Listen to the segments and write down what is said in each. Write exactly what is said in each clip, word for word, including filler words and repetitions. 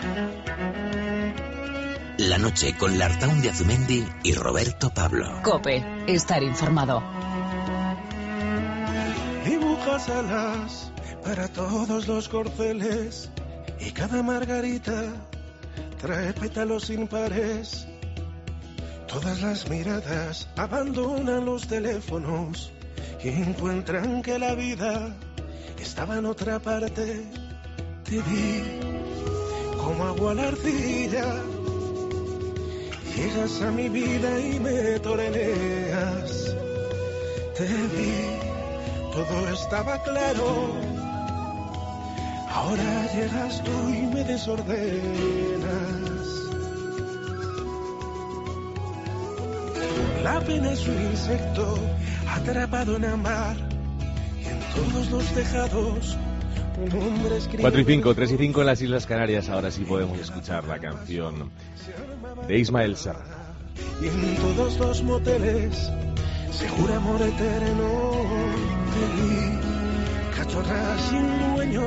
La noche con Lartaun de Azumendi y Roberto Pablo. COPE, estar informado. Dibujas alas para todos los corceles y cada margarita trae pétalos impares. Todas las miradas abandonan los teléfonos y encuentran que la vida estaba en otra parte. Te vi como agua a la arcilla. Llegas a mi vida y me toreneas. Te vi, todo estaba claro. Ahora llegas tú y me desordenas. La pena es un insecto atrapado en el mar y en todos los tejados un hombre escribe. cuatro y cinco, tres y cinco en las Islas Canarias. Ahora sí podemos escuchar la canción de Ismael Serra. Y en todos los moteles se jura amor eterno. Te vi, cachorra sin dueño,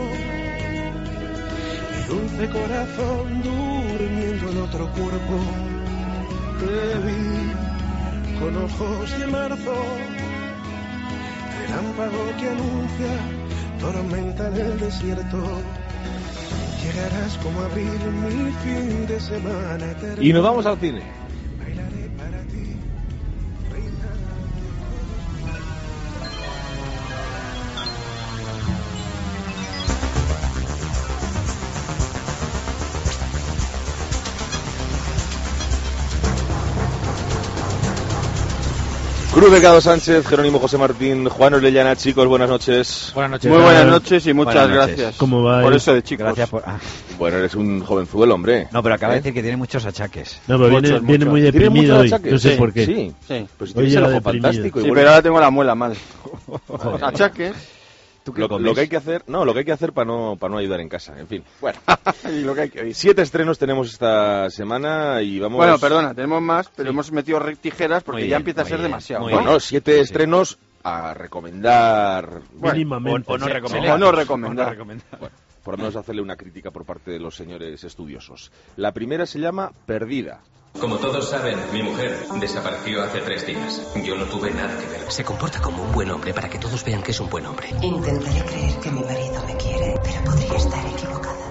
mi dulce corazón durmiendo en otro cuerpo. Te vi con ojos de marzo, relámpago que anuncia tormenta en el desierto. Llegarás como abril mi fin de semana eterno. Y nos vamos al cine. Bailaré para ti, reina. Cruz Delgado Sánchez, Jerónimo José Martín, Juan Orellana, chicos, buenas noches. Buenas noches. Muy buenas noches y muchas Buenas noches. gracias. ¿Cómo va? Por eso de chicos. Gracias por... Ah. Bueno, eres un jovenzuelo, hombre. No, pero acaba ¿Eh? de decir que tiene muchos achaques. No, pero viene, Muchos, viene muchos. muy ¿Tienes deprimido muchos hoy. achaques? No sé Sí, por qué. Sí, Sí. pues si Hoy tienes el llega ojo deprimido. fantástico. Sí, igual- pero ahora tengo la muela mal. Joder. Achaques. ¿Tú qué Lo, comes? lo que hay que hacer, no, lo que hay que hacer para no para no ayudar en casa. En fin, bueno. Y lo que hay que oír. Siete estrenos tenemos esta semana y vamos. Bueno, perdona, tenemos más, pero Sí. hemos metido re- tijeras porque Muy ya bien, empieza a muy ser bien, demasiado. muy ¿no? Bueno, siete Sí. estrenos a recomendar. Bueno, Mínimamente. O, o no Sí. recomendar. O no recomendar. O no recomendar. Bueno, por lo menos hacerle una crítica por parte de los señores estudiosos. La primera se llama Perdida. Como todos saben, mi mujer desapareció hace tres días. Yo no tuve nada que ver. Se comporta como un buen hombre para que todos vean que es un buen hombre. Intentaré creer que mi marido me quiere, pero podría estar equivocada.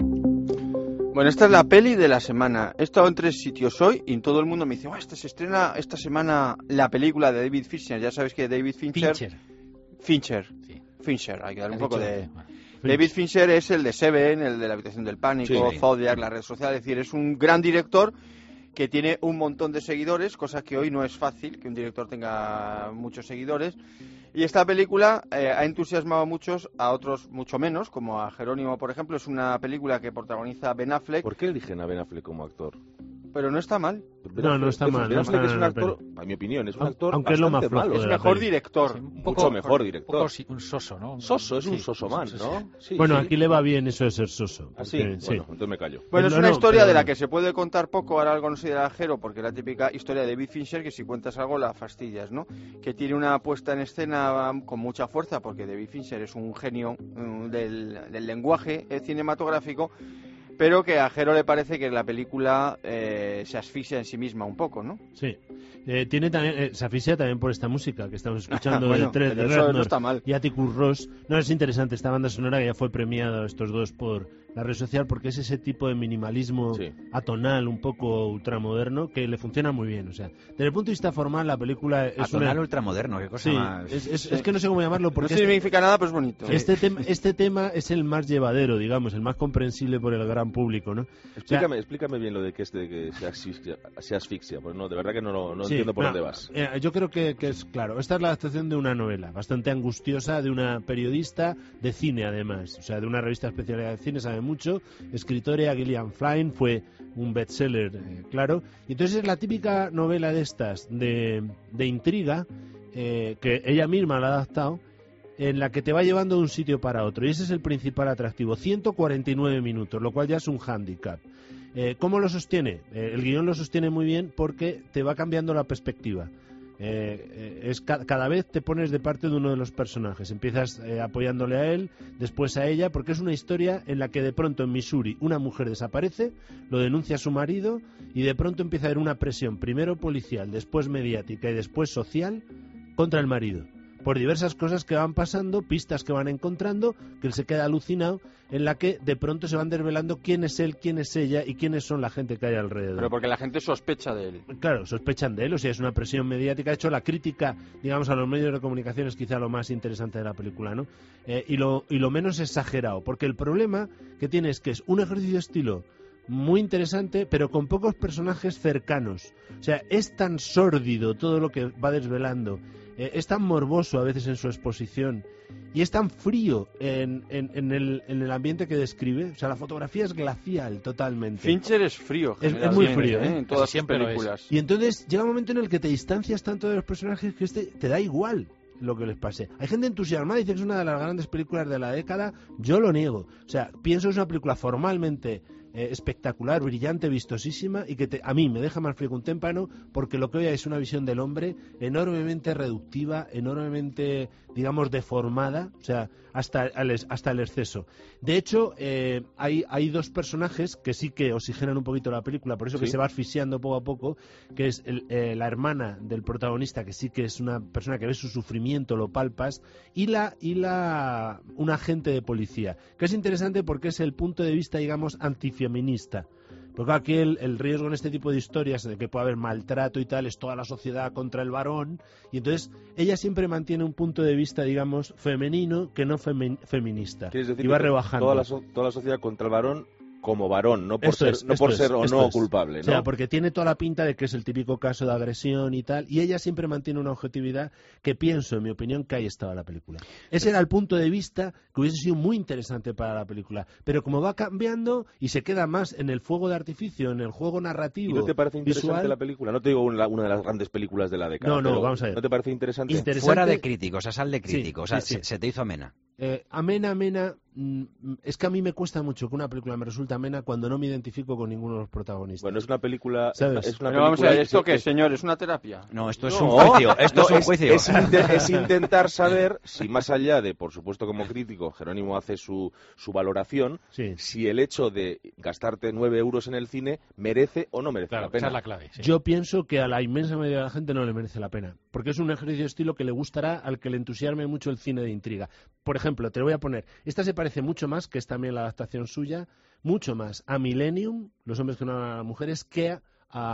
Bueno, esta es la peli de la semana. He estado en tres sitios hoy y todo el mundo me dice, "Oh, esta se estrena esta semana la película de David Fincher". Ya sabéis que David Fincher... Fincher. Fincher. Sí. Fincher, hay que darle un Has poco dicho- de... David Fincher es el de Seven, el de La habitación del pánico, Sí. Zodiac, la red social. Es decir, es un gran director que tiene un montón de seguidores, cosa que hoy no es fácil, que un director tenga muchos seguidores. Y esta película eh, ha entusiasmado a muchos, a otros mucho menos, como a Jerónimo, por ejemplo. Es una película que protagoniza Ben Affleck, ¿Por qué eligen a Ben Affleck como actor? pero no está mal. No, no está Ben mal, Ben no Affleck está es un mal, actor, pero- a mi opinión, es un Aun- actor aunque es lo más bastante flojo malo. de Es la mejor peli. director. Sí, un Mucho mejor director. Un, poco, sí, un soso, ¿no? Soso, es un Sí, soso man, sí, ¿no? sí. Sí, Bueno, sí. aquí le va bien eso de ser soso. ¿Ah, sí? porque- Bueno, entonces me callo. Bueno, es No, una no, historia pero- de la que se puede contar poco, ahora algo no se dirá Jero, porque es la típica historia de David Fincher, que si cuentas algo la fastidias, ¿no? Que tiene una puesta en escena um, con mucha fuerza, porque David Fincher es un genio um, del, del lenguaje eh, cinematográfico, pero que a Jero le parece que la película eh, se asfixia en sí misma un poco, ¿no? Sí. Eh, tiene también, eh, se asfixia también por esta música que estamos escuchando Bueno, de tres de pero eso no Redknapp está mal. y Atticus Ross. No, es interesante esta banda sonora que ya fue premiada estos dos por la red social porque es ese tipo de minimalismo Sí. atonal, un poco ultramoderno que le funciona muy bien. O sea, desde el punto de vista formal la película es Atonal una... ultramoderno, qué cosa Sí, más... es, es- es que no sé cómo llamarlo No porque este, significa nada, pero es bonito. este, tema, este tema es el más llevadero, digamos, el más comprensible por el gran público, ¿no? Explícame, explícame bien lo de que este que se asfixia, se asfixia, pues no, de verdad que no, lo- no Sí, entiendo por no, dónde vas. eh, yo creo que, que es claro. Esta es la adaptación de una novela bastante angustiosa de una periodista de cine, además. O sea, de una revista especializada de cine, sabe mucho. Escritora Gillian Flynn, fue un bestseller, eh, claro. Y entonces es la típica novela de estas, de, de intriga, eh, que ella misma la ha adaptado, en la que te va llevando de un sitio para otro. Y ese es el principal atractivo. ciento cuarenta y nueve minutos, lo cual ya es un hándicap. Eh, ¿Cómo lo sostiene? Eh, el guión lo sostiene muy bien porque te va cambiando la perspectiva. Eh, eh, es ca cada vez te pones de parte de uno de los personajes, empiezas eh, apoyándole a él, después a ella, porque es una historia en la que de pronto en Missouri una mujer desaparece, lo denuncia a su marido y de pronto empieza a haber una presión, primero policial, después mediática y después social contra el marido, por diversas cosas que van pasando, pistas que van encontrando, que él se queda alucinado, en la que de pronto se van desvelando quién es él, quién es ella y quiénes son la gente que hay alrededor. Pero porque la gente sospecha de él. Claro, sospechan de él, o sea, es una presión mediática. De hecho, la crítica, digamos, a los medios de comunicación es quizá lo más interesante de la película, ¿no? Eh, y, lo, y lo menos exagerado, porque el problema que tiene es que es un ejercicio de estilo muy interesante, pero con pocos personajes cercanos. O sea, es tan sórdido todo lo que va desvelando, eh, es tan morboso a veces en su exposición y es tan frío en, en, en, el, en el ambiente que describe. O sea, la fotografía es glacial totalmente. Fincher es frío, es, es muy frío, ¿eh? En todas sus películas. Y entonces llega un momento en el que te distancias tanto de los personajes que este te da igual lo que les pase. Hay gente entusiasmada y dice que es una de las grandes películas de la década. Yo lo niego. O sea, pienso que es una película formalmente eh, espectacular, brillante, vistosísima y que te, a mí me deja más frío que un témpano, porque lo que hoy es una visión del hombre enormemente reductiva, enormemente, digamos, deformada, o sea, hasta el, hasta el exceso. De hecho, eh, hay, hay dos personajes que sí que oxigenan un poquito la película, por eso ¿Sí? que se va asfixiando poco a poco, que es el, eh, la hermana del protagonista, que sí que es una persona que ve su sufrimiento, lo palpas, y la y la un agente de policía, que es interesante porque es el punto de vista, digamos, antifeminista. Porque aquí el, el riesgo en este tipo de historias de que puede haber maltrato y tal es toda la sociedad contra el varón, y entonces ella siempre mantiene un punto de vista, digamos, femenino que no femen, feminista. ¿Quieres decir y va que rebajando. Toda la, so toda la sociedad contra el varón como varón, no por Esto ser, es, no por es, ser o no es. culpable, ¿no? O sea, porque tiene toda la pinta de que es el típico caso de agresión y tal, y ella siempre mantiene una objetividad que pienso, en mi opinión, que ahí estaba la película. Ese era el punto de vista que hubiese sido muy interesante para la película, pero como va cambiando y se queda más en el fuego de artificio, en el juego narrativo. ¿Y no te parece interesante visual? la película? No te digo una, una de las grandes películas de la década. No, no, pero vamos a ver. ¿No te parece interesante? Interesante. Fuera de críticos, a sal de crítico, Sí, o sea, sí, sí. Se, se te hizo amena. Eh, amena, amena, mm, es que a mí me cuesta mucho que una película me resulte amena cuando no me identifico con ninguno de los protagonistas. Bueno, es una película... ¿Sabes? Es una Pero vamos a ver, película ¿esto que- qué, señor? ¿Es una terapia? No, esto es No, un juicio, esto no, es un juicio. Es, inte- es intentar saber si más allá de, por supuesto como crítico, Jerónimo hace su, su valoración, Sí. si el hecho de gastarte nueve euros en el cine merece o no merece Claro, la pena. esa es la clave. sí. Yo pienso que a la inmensa mayoría de la gente no le merece la pena, porque es un ejercicio de estilo que le gustará al que le entusiasme mucho el cine de intriga. Por ejemplo, te lo voy a poner, esta se parece mucho más, que es también la adaptación suya, mucho más a Millennium, Los hombres que no aman a las mujeres, que a,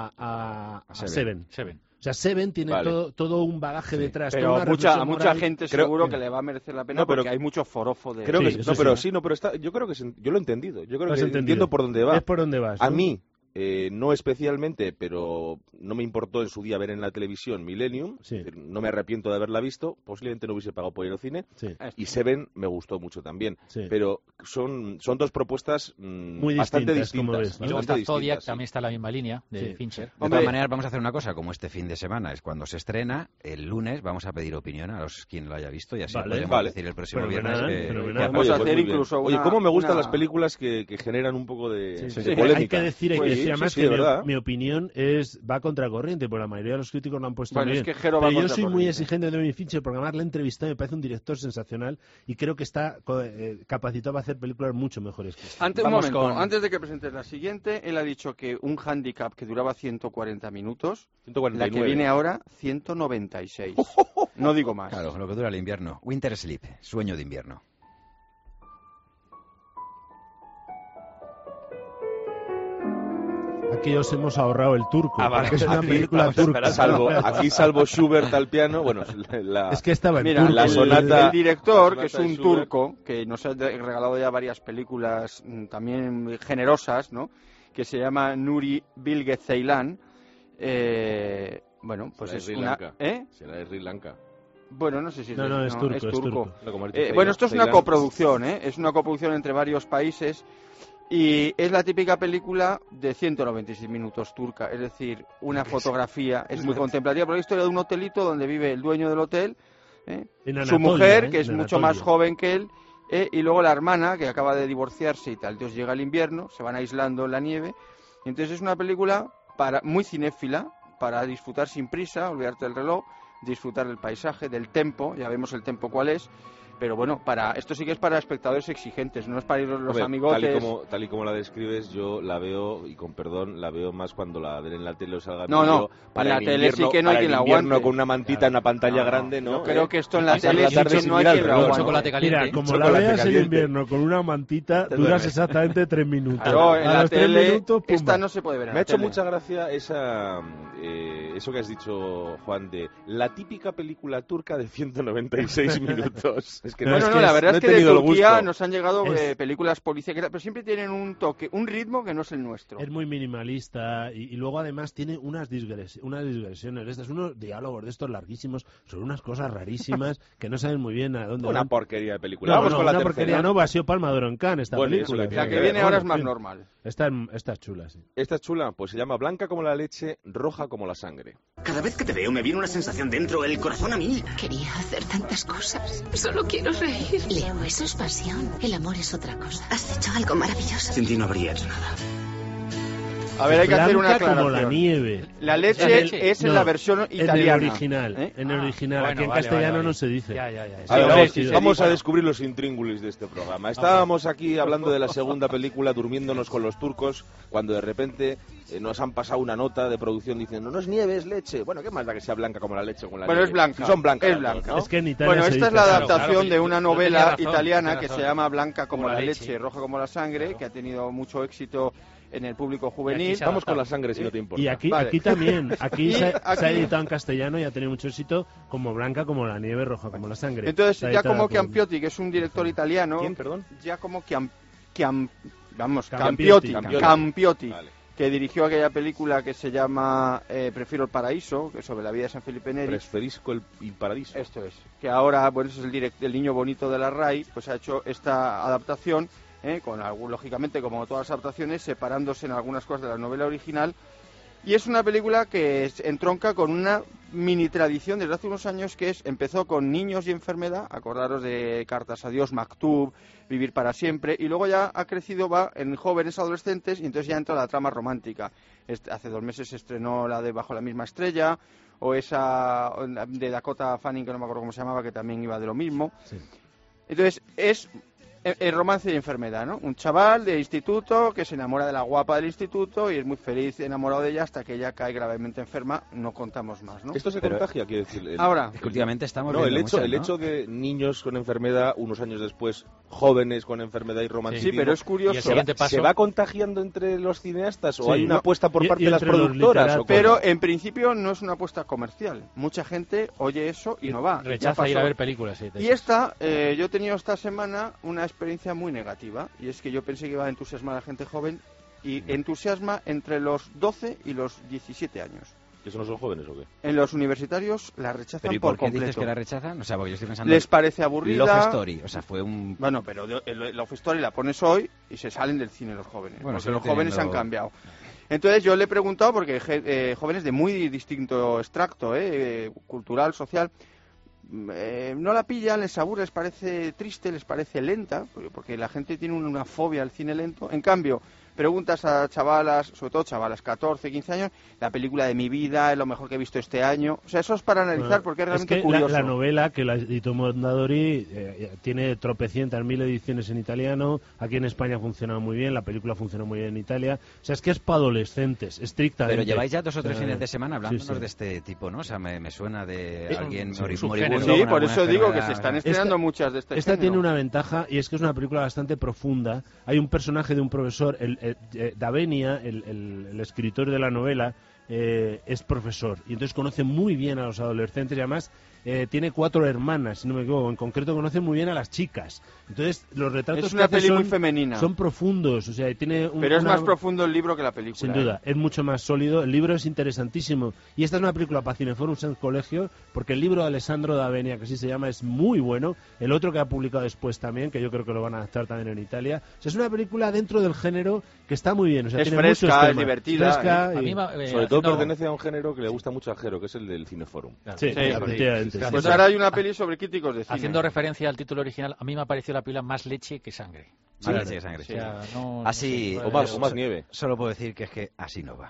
a, a Seven. Seven. Seven. O sea, Seven tiene Vale. todo, todo un bagaje Sí. detrás. Pero toda a una mucha, a reflexión mucha moral. gente Creo- seguro que le va a merecer la pena No, pero- porque hay mucho forofo de... Creo Sí, que eso no, pero sí. sí, no, pero está, yo creo que se- yo lo he entendido. Yo creo Lo has que entendido. entiendo por dónde va. Es por donde vas, A ¿no? mí, eh, no especialmente, pero no me importó en su día ver en la televisión Millennium. Sí. Es decir, no me arrepiento de haberla visto. Posiblemente no hubiese pagado por ir al cine. Sí, Y Seven me gustó mucho también. sí. Pero son, son dos propuestas mm, Muy bastante distintas, como distintas. ves, ¿no? Y luego bastante está Zodiac, distintas, sí. también está en la misma línea de Sí. Fincher. De Hombre. todas maneras, vamos a hacer una cosa, como este fin de semana es cuando se estrena, el lunes vamos a pedir opinión a los quien lo haya visto y así Vale. podemos Vale. decir el próximo Fenomenal, viernes que, fenomenal. que Vamos Oye, a pues hacer muy bien. incluso Oye, una- ¿cómo me gustan una- las películas que, que generan un poco de, Sí, de sí. polémica? Hay que decir, hay que Pues decir sí, además sí, que de mi, verdad. mi opinión es va contra corriente, porque la mayoría de los críticos lo han puesto Bueno, muy es bien. que Jero va Pero yo contra soy muy corriente. exigente de David Fincher, porque además la he entrevistado y me parece un director sensacional y creo que está co- eh, capacitado para hacer películas mucho mejores que esta. Antes, un Vamos momento, con- antes de que presentes la siguiente, él ha dicho que un handicap que duraba ciento cuarenta minutos, ciento cuarenta la y que nueve. viene ahora, ciento noventa y seis. No digo más. Claro, lo que dura el invierno. Winter Sleep, sueño de invierno. Aquí os hemos ahorrado el turco, Ah, vale. porque es una Aquí película vamos a turca. esperar. Salvo, aquí salvo Schubert al piano, bueno, la, Es que estaba en Mira, turco. la el, sonata- el director, la que es sonata un de Schubert. turco, que nos ha de- regalado ya varias películas mm, también generosas, ¿no? Que se llama Nuri Bilge Ceylan. Eh, bueno, pues Será de es Sri una... Lanka. ¿Eh? será de Sri Lanka. Bueno, no sé si es... No, de- no, es turco, es turco. No, como has dicho, Eh, Ceylan- bueno, esto es una Ceylan- coproducción, ¿eh? Es una coproducción entre varios países y es la típica película de ciento noventa y seis minutos turca, es decir, una fotografía, es muy contemplativa, pero la historia de un hotelito donde vive el dueño del hotel, ¿eh? En su Anatolia, mujer, ¿eh? que es En mucho más Anatolia. joven que él, ¿eh? Y luego la hermana, que acaba de divorciarse y tal. Entonces llega el invierno, se van aislando en la nieve, y entonces es una película para muy cinéfila, para disfrutar sin prisa, olvidarte del reloj, disfrutar del paisaje, del tempo, ya vemos el tempo cuál es. Pero bueno, para esto sí que es para espectadores exigentes, no es para ir los Hombre, amigotes. Tal y, como, tal y como la describes, yo la veo, y con perdón, la veo más cuando la ven en la tele o salga en No, no, para en la el tele invierno, sí que no hay para quien el la invierno aguante. con una mantita Claro. en una pantalla No, grande, ¿no? Yo creo que esto en la Y sale tele sí tarde que sin no hay mirar, quien pero lo bueno. aguante. Chocolate caliente. Mira, como Chocolate la veas en caliente. invierno con una mantita, Te duras duermes. exactamente tres minutos. Claro, en a la los tres tele minutos, pumba. esta no se puede ver en Me ha la hecho tele. mucha gracia esa, eh, eso que has dicho, Juan, de la típica película turca de ciento noventa y seis minutos. Es que No, no, Bueno, es no, que la es- verdad no es he que de tenido el Turquía gusto. nos han llegado Es- eh, películas policíacas, pero siempre tienen un toque, un ritmo que no es el nuestro. Es muy minimalista y, y luego además tiene unas, digres, unas digresiones, estas, unos diálogos de estos larguísimos sobre unas cosas rarísimas que no saben muy bien a dónde una van. porquería de película. No, Vamos no, con la una tercera. porquería no, va, ha sido Palma de Oro en Cannes esta Bueno, película. eso que La tiene que que viene ver. ahora Bueno, es más en fin, normal. Esta, esta es chula, sí. Esta es chula, pues se llama Blanca como la leche, roja como la sangre. Cada vez que te veo me viene una sensación dentro, el corazón a mil. Quería hacer tantas cosas. Solo quiero reír. Leo, eso es pasión. El amor es otra cosa. Has hecho algo maravilloso. Sin ti no habría hecho nada. A ver, hay que hacer una Blanca como aclaración. la nieve. La leche, La leche. es en No, la versión italiana. En el original. ¿eh? En el Ah, original. bueno, Aquí en vale, castellano vale, vale. no se dice. Ya, ya, ya. A ver, Sí, vamos, sí, sí, vamos sí. a descubrir los intríngulis de este programa. Estábamos aquí hablando de la segunda película, durmiéndonos con los turcos, cuando de repente eh, nos han pasado una nota de producción diciendo no es nieve, es leche. Bueno, ¿qué más da que sea blanca como la leche o como la Bueno, nieve? es blanca. Si son blancas. Es las dos, blanca. ¿no? Es que en Italia Bueno, se esta es dice la así. Claro, adaptación claro, de una yo novela tenía razón, italiana tenía que razón. se llama Blanca como, Como la la leche, leche. roja como la sangre, Claro. que ha tenido mucho éxito en el público Y aquí juvenil. se Vamos con la sangre, si no te importa. Y aquí, Vale. aquí también, aquí, Y se, se ha aquí- editado en castellano y ha tenido mucho éxito, como Blanca, como la nieve, roja como la sangre. Entonces, Se ha Giacomo editado por- Chiampiotti, que es un director italiano, ¿Quién, perdón? Giacomo Chiam, Chiam- vamos, Campiotti. Campiotti, Campiotti. Campiotti, Vale. que dirigió aquella película que se llama eh, Prefiero el paraíso, que es sobre la vida de San Felipe Neri. Preferisco el, el paraíso. Esto es, que ahora, bueno, ese es el, direct, el niño bonito de la R A I, pues ha hecho esta adaptación, eh, con algún, lógicamente, como todas las adaptaciones, separándose en algunas cosas de la novela original. Y es una película que es, entronca con una mini tradición desde hace unos años que es empezó con Niños y enfermedad, acordaros de Cartas a Dios, Maktub, Vivir para siempre, y luego ya ha crecido, va en jóvenes adolescentes, y entonces ya entra la trama romántica. Este, hace dos meses se estrenó la de Bajo la misma estrella, o esa de Dakota Fanning, que no me acuerdo cómo se llamaba, que también iba de lo mismo. Sí. Entonces es el romance de enfermedad, ¿no? Un chaval de instituto que se enamora de la guapa del instituto y es muy feliz enamorado de ella hasta que ella cae gravemente enferma. No contamos más, ¿no? Esto se Pero- contagia, quiero decir. el- Ahora, Es que últimamente estamos No, el viendo hecho, muchas, el ¿no? hecho de niños con enfermedad, unos años después, jóvenes con enfermedad y romanticismo, sí, pero es Y el curioso. siguiente paso. ¿se va contagiando entre los cineastas o Sí. hay una No. apuesta por Y- parte y de las entre los productoras? literatos. ¿o cómo? Pero en principio no es una apuesta comercial. Mucha gente oye eso y no va. Ya Rechaza ir a pasó. ver películas. Sí, de Y esas. esta, eh, yo he tenido esta semana una experiencia muy negativa, y es que yo pensé que iba a entusiasmar a la gente joven, y entusiasma entre los doce y los diecisiete años. ¿Que eso no son jóvenes o qué? En los universitarios la rechazan ¿Pero y por por qué dices completo. que la rechazan? O sea, porque yo estoy pensando... Les parece aburrida. Love Story, o sea, fue un... Bueno, pero de- el Love Story la pones hoy y se salen del cine los jóvenes. Bueno, porque sigue los jóvenes teniendo- han cambiado. Entonces yo le he preguntado, porque je- eh, jóvenes de muy distinto extracto, eh, eh, cultural, social, mm, eh, no la pillan, les aburre, les parece triste, les parece lenta, porque- porque la gente tiene una fobia al cine lento. En cambio, preguntas a chavalas, sobre todo chavalas, catorce, quince años, la película de mi vida es lo mejor que he visto este año. O sea, eso es para analizar porque es realmente que la- curioso. La, novela que la editó Mondadori eh, tiene tropecientas mil ediciones en italiano. Aquí en España ha funcionado muy bien, la película funciona muy bien en Italia. O sea, es que es para adolescentes, estrictamente. Pero lleváis ya dos o tres O sea, fines de semana hablándonos sí, sí. de este tipo, ¿no? O sea, me, me suena de Eh, alguien sí, mori- su moribundo. género. Sí, con por alguna eso digo que enfermedad. se están Esta- estrenando muchas de este Esta género. tiene una ventaja y es que es una película bastante profunda. Hay un personaje de un profesor, el, el- eh, Davenia, el, el- el escritor de la novela, eh, es profesor y entonces conoce muy bien a los adolescentes y además eh, tiene cuatro hermanas, si no me equivoco. En concreto conoce muy bien a las chicas. Entonces los retratos Es que una hace peli son, muy femenina. son profundos, o sea, y tiene un- Pero es una- más profundo el libro que la película. Sin ¿eh? duda, es mucho más sólido. El libro es interesantísimo. Y esta es una película para Cineforums en colegio, porque el libro de Alessandro D'Avenia, que así se llama, es muy bueno. El otro que ha publicado después también, que yo creo que lo van a adaptar también en Italia. O sea, es una película dentro del género que está muy bien. O sea, Es tiene fresca, muchos es temas. divertida, Fresca A y- mí va- eh, Sobre todo haciendo- pertenece a un género que le gusta mucho a Jero, que es el del Cineforum. Claro. Sí, Sí, efectivamente. sí. Pues ahora hay una peli sobre críticos de cine. Haciendo referencia al título original, a mí me ha parecido la película más leche que sangre. Más leche que sangre. O sea, no- Así, no sé, O más, eh, o más nieve. Solo puedo decir que es que así no va.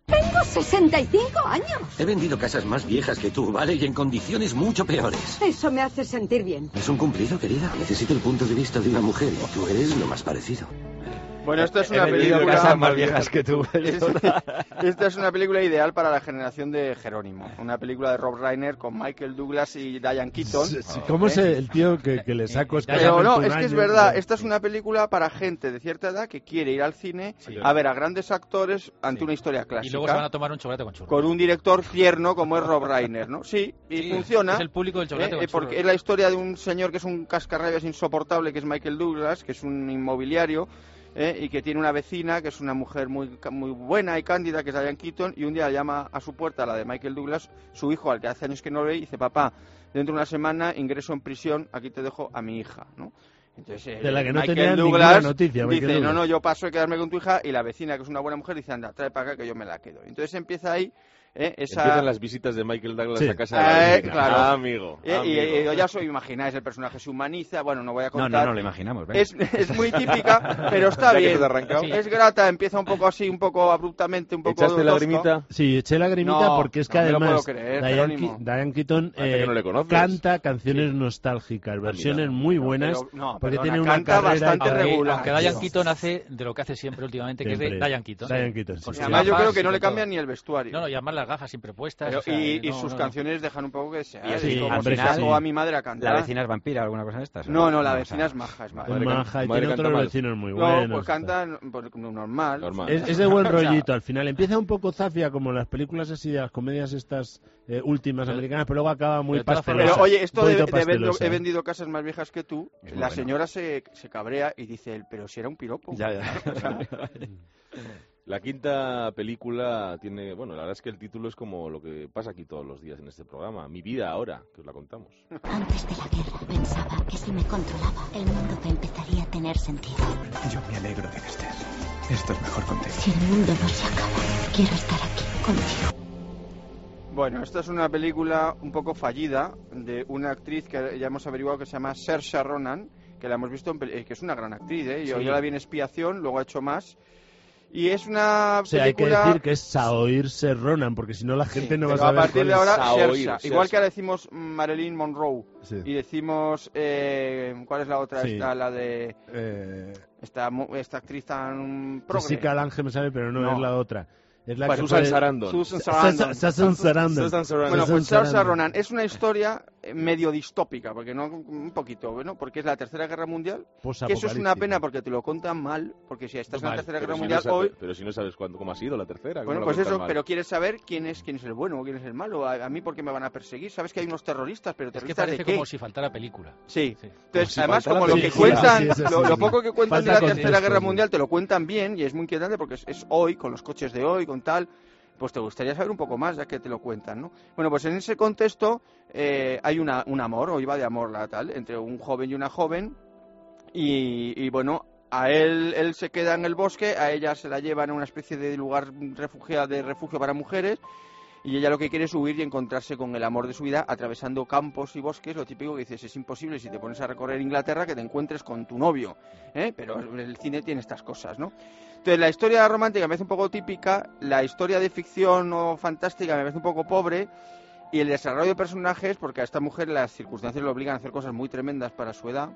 Tengo sesenta y cinco años. He vendido casas más viejas que tú, ¿vale? Y en condiciones mucho peores. Eso me hace sentir bien. Es un cumplido, querida. Necesito el punto de vista de una mujer y tú eres lo más parecido. Bueno, esto es una He vendido película casas más viejas que tú. Es- Esta es una película ideal para la generación de Jerónimo. Una película de Rob Reiner con Michael Douglas y Diane Keaton. Sí, sí, ¿Cómo es el tío que, que le saco Pero no, escasamente es un que es año? verdad, esta es una película para gente de cierta edad que quiere ir al cine a ver a grandes actores ante una historia Y clásica. luego se van a tomar un chocolate con churros. Con un director tierno como es Rob Reiner, ¿no? Sí, y Sí, funciona. es el público del chocolate ¿eh? con Eh, Porque churros. es la historia de un señor que es un cascarrabias insoportable, que es Michael Douglas, que es un inmobiliario, ¿eh? Y que tiene una vecina que es una mujer muy, muy buena y cándida, que es Diane Keaton, y un día llama a su puerta, la de Michael Douglas, su hijo, al que hace años que no ve, y dice: papá, dentro de una semana ingreso en prisión, aquí te dejo a mi hija, ¿no? Entonces, De la que no Michael tenía Douglas ninguna noticia, Michael dice: no, Douglas. no, yo paso de quedarme con tu hija, y la vecina, que es una buena mujer, dice: anda, trae para acá que yo me la quedo. Entonces empieza ahí ¿eh? esa... Empiezan las visitas de Michael Douglas Sí. a casa de la Eh, vecina. claro. Ah, amigo, Eh, y, amigo. y ya os imagináis, el personaje se humaniza, bueno, no voy a No, contar. no, no lo imaginamos. venga. Es, es muy típica, pero está Ya que bien. te has arrancado. Sí. Es grata, empieza un poco así, un poco abruptamente, un poco ¿Echaste tosco. lagrimita? Sí, eché lagrimita No, porque es que no me lo además puedo creer, Diane, Jerónimo. Ki- Diane Keaton Parece eh, que no le conoces. canta canciones nostálgicas, versiones muy buenas, Pero, no, porque perdona, tiene una canta carrera bastante Aunque, regular. aunque Diane Keaton hace de lo que hace siempre últimamente, que es de Siempre. Diane Keaton. Diane Keaton, sí, Con sí. Y sus además yo gafas creo que y no le con todo. cambian ni el vestuario. No, no, y además las gafas siempre puestas. Pero- o sea, y, y no, sus no. canciones dejan un poco que se Y así, como hombre, si sí. saco a mi madre a cantar. ¿La vecina es vampira o alguna cosa de estas? No, no, la o vecina sea, es maja, es maja. Es Madre can- maja y madre tiene canta otros mal. vecinos muy No, buenos. pues canta pues, normal. Normal. Es, es de buen O sea, rollito al final. Empieza un poco zafia como las películas así de las comedias estas eh, últimas americanas, pero luego acaba muy de todas pastelosa. Pero oye, esto de, Poquito de vendo- pastelosa. he vendido casas más viejas que tú, Es muy la bueno. señora se, se cabrea y dice: pero si era un piropo. Ya, ya. O sea, La quinta película tiene, bueno, la verdad es que el título es como lo que pasa aquí todos los días en este programa, Mi vida ahora, que os la contamos. Antes de la guerra pensaba que si me controlaba, el mundo empezaría a tener sentido. Yo me alegro de que estés. Esto es mejor contigo. Si el mundo no se acaba, quiero estar aquí contigo. Bueno, esta es una película un poco fallida de una actriz que ya hemos averiguado que se llama Saoirse Ronan, que la hemos visto, en, pel- eh, que es una gran actriz, ¿eh? Yo, Sí. yo la vi en Expiación, luego ha hecho más. Y es una O sea, hay que película... decir que es Saoirse Ronan, porque si no la gente no va a Pero a saber partir cuál de es. ahora, Saoirse, Saoirse. Igual Saoirse. que ahora decimos Marilyn Monroe. Sí. Y decimos... Eh, ¿cuál es la otra? Sí. Esta, la de... Eh, Esta, mo- esta actriz tan progre. Jessica Lange me sabe, pero no, No. es la otra. Es la Bueno, que Susan fue- Sarandon. Susan Sa- Sarandon. Sa- Susan Sarandon. Susan Sarandon. Bueno, pues Susan Saoirse Sarandon. Ronan es una historia eh, medio distópica, porque no un poquito, bueno, porque es la Tercera Guerra Mundial, que eso es una Posapocalíptica. pena porque te lo contan mal, porque si estás en la Vale, Tercera Pero Guerra si, Mundial no sabes, hoy, pero si no sabes cuándo, cómo ha sido la tercera. ¿cómo bueno, la pues cuentas eso, mal? pero quieres saber quién es quién es el bueno o quién es el malo. A, a mí, ¿por qué me van a perseguir? Sabes que hay unos terroristas, pero Es que terroristas parece de qué? como si faltara película. Sí. Sí. Entonces, si además, faltara como lo que película. cuentan, Sí, sí, eso lo, sí. lo poco que cuentan de Falta la Tercera contexto, Guerra sí. Mundial te lo cuentan bien y es muy inquietante porque es, es hoy, con los coches de hoy, con tal, pues te gustaría saber un poco más ya que te lo cuentan, ¿no? Bueno, pues en ese contexto eh, hay una, un amor, o iba de amor la tal, entre un joven y una joven y, y bueno, a él, él se queda en el bosque, a ella se la llevan a una especie de lugar refugiado, de refugio para mujeres. Y ella lo que quiere es huir y encontrarse con el amor de su vida atravesando campos y bosques. Lo típico que dices, es imposible si te pones a recorrer Inglaterra que te encuentres con tu novio, ¿eh? Pero el cine tiene estas cosas, ¿no? Entonces la historia romántica me parece un poco típica, la historia de ficción o fantástica me parece un poco pobre, y el desarrollo de personajes, porque a esta mujer las circunstancias le obligan a hacer cosas muy tremendas para su edad,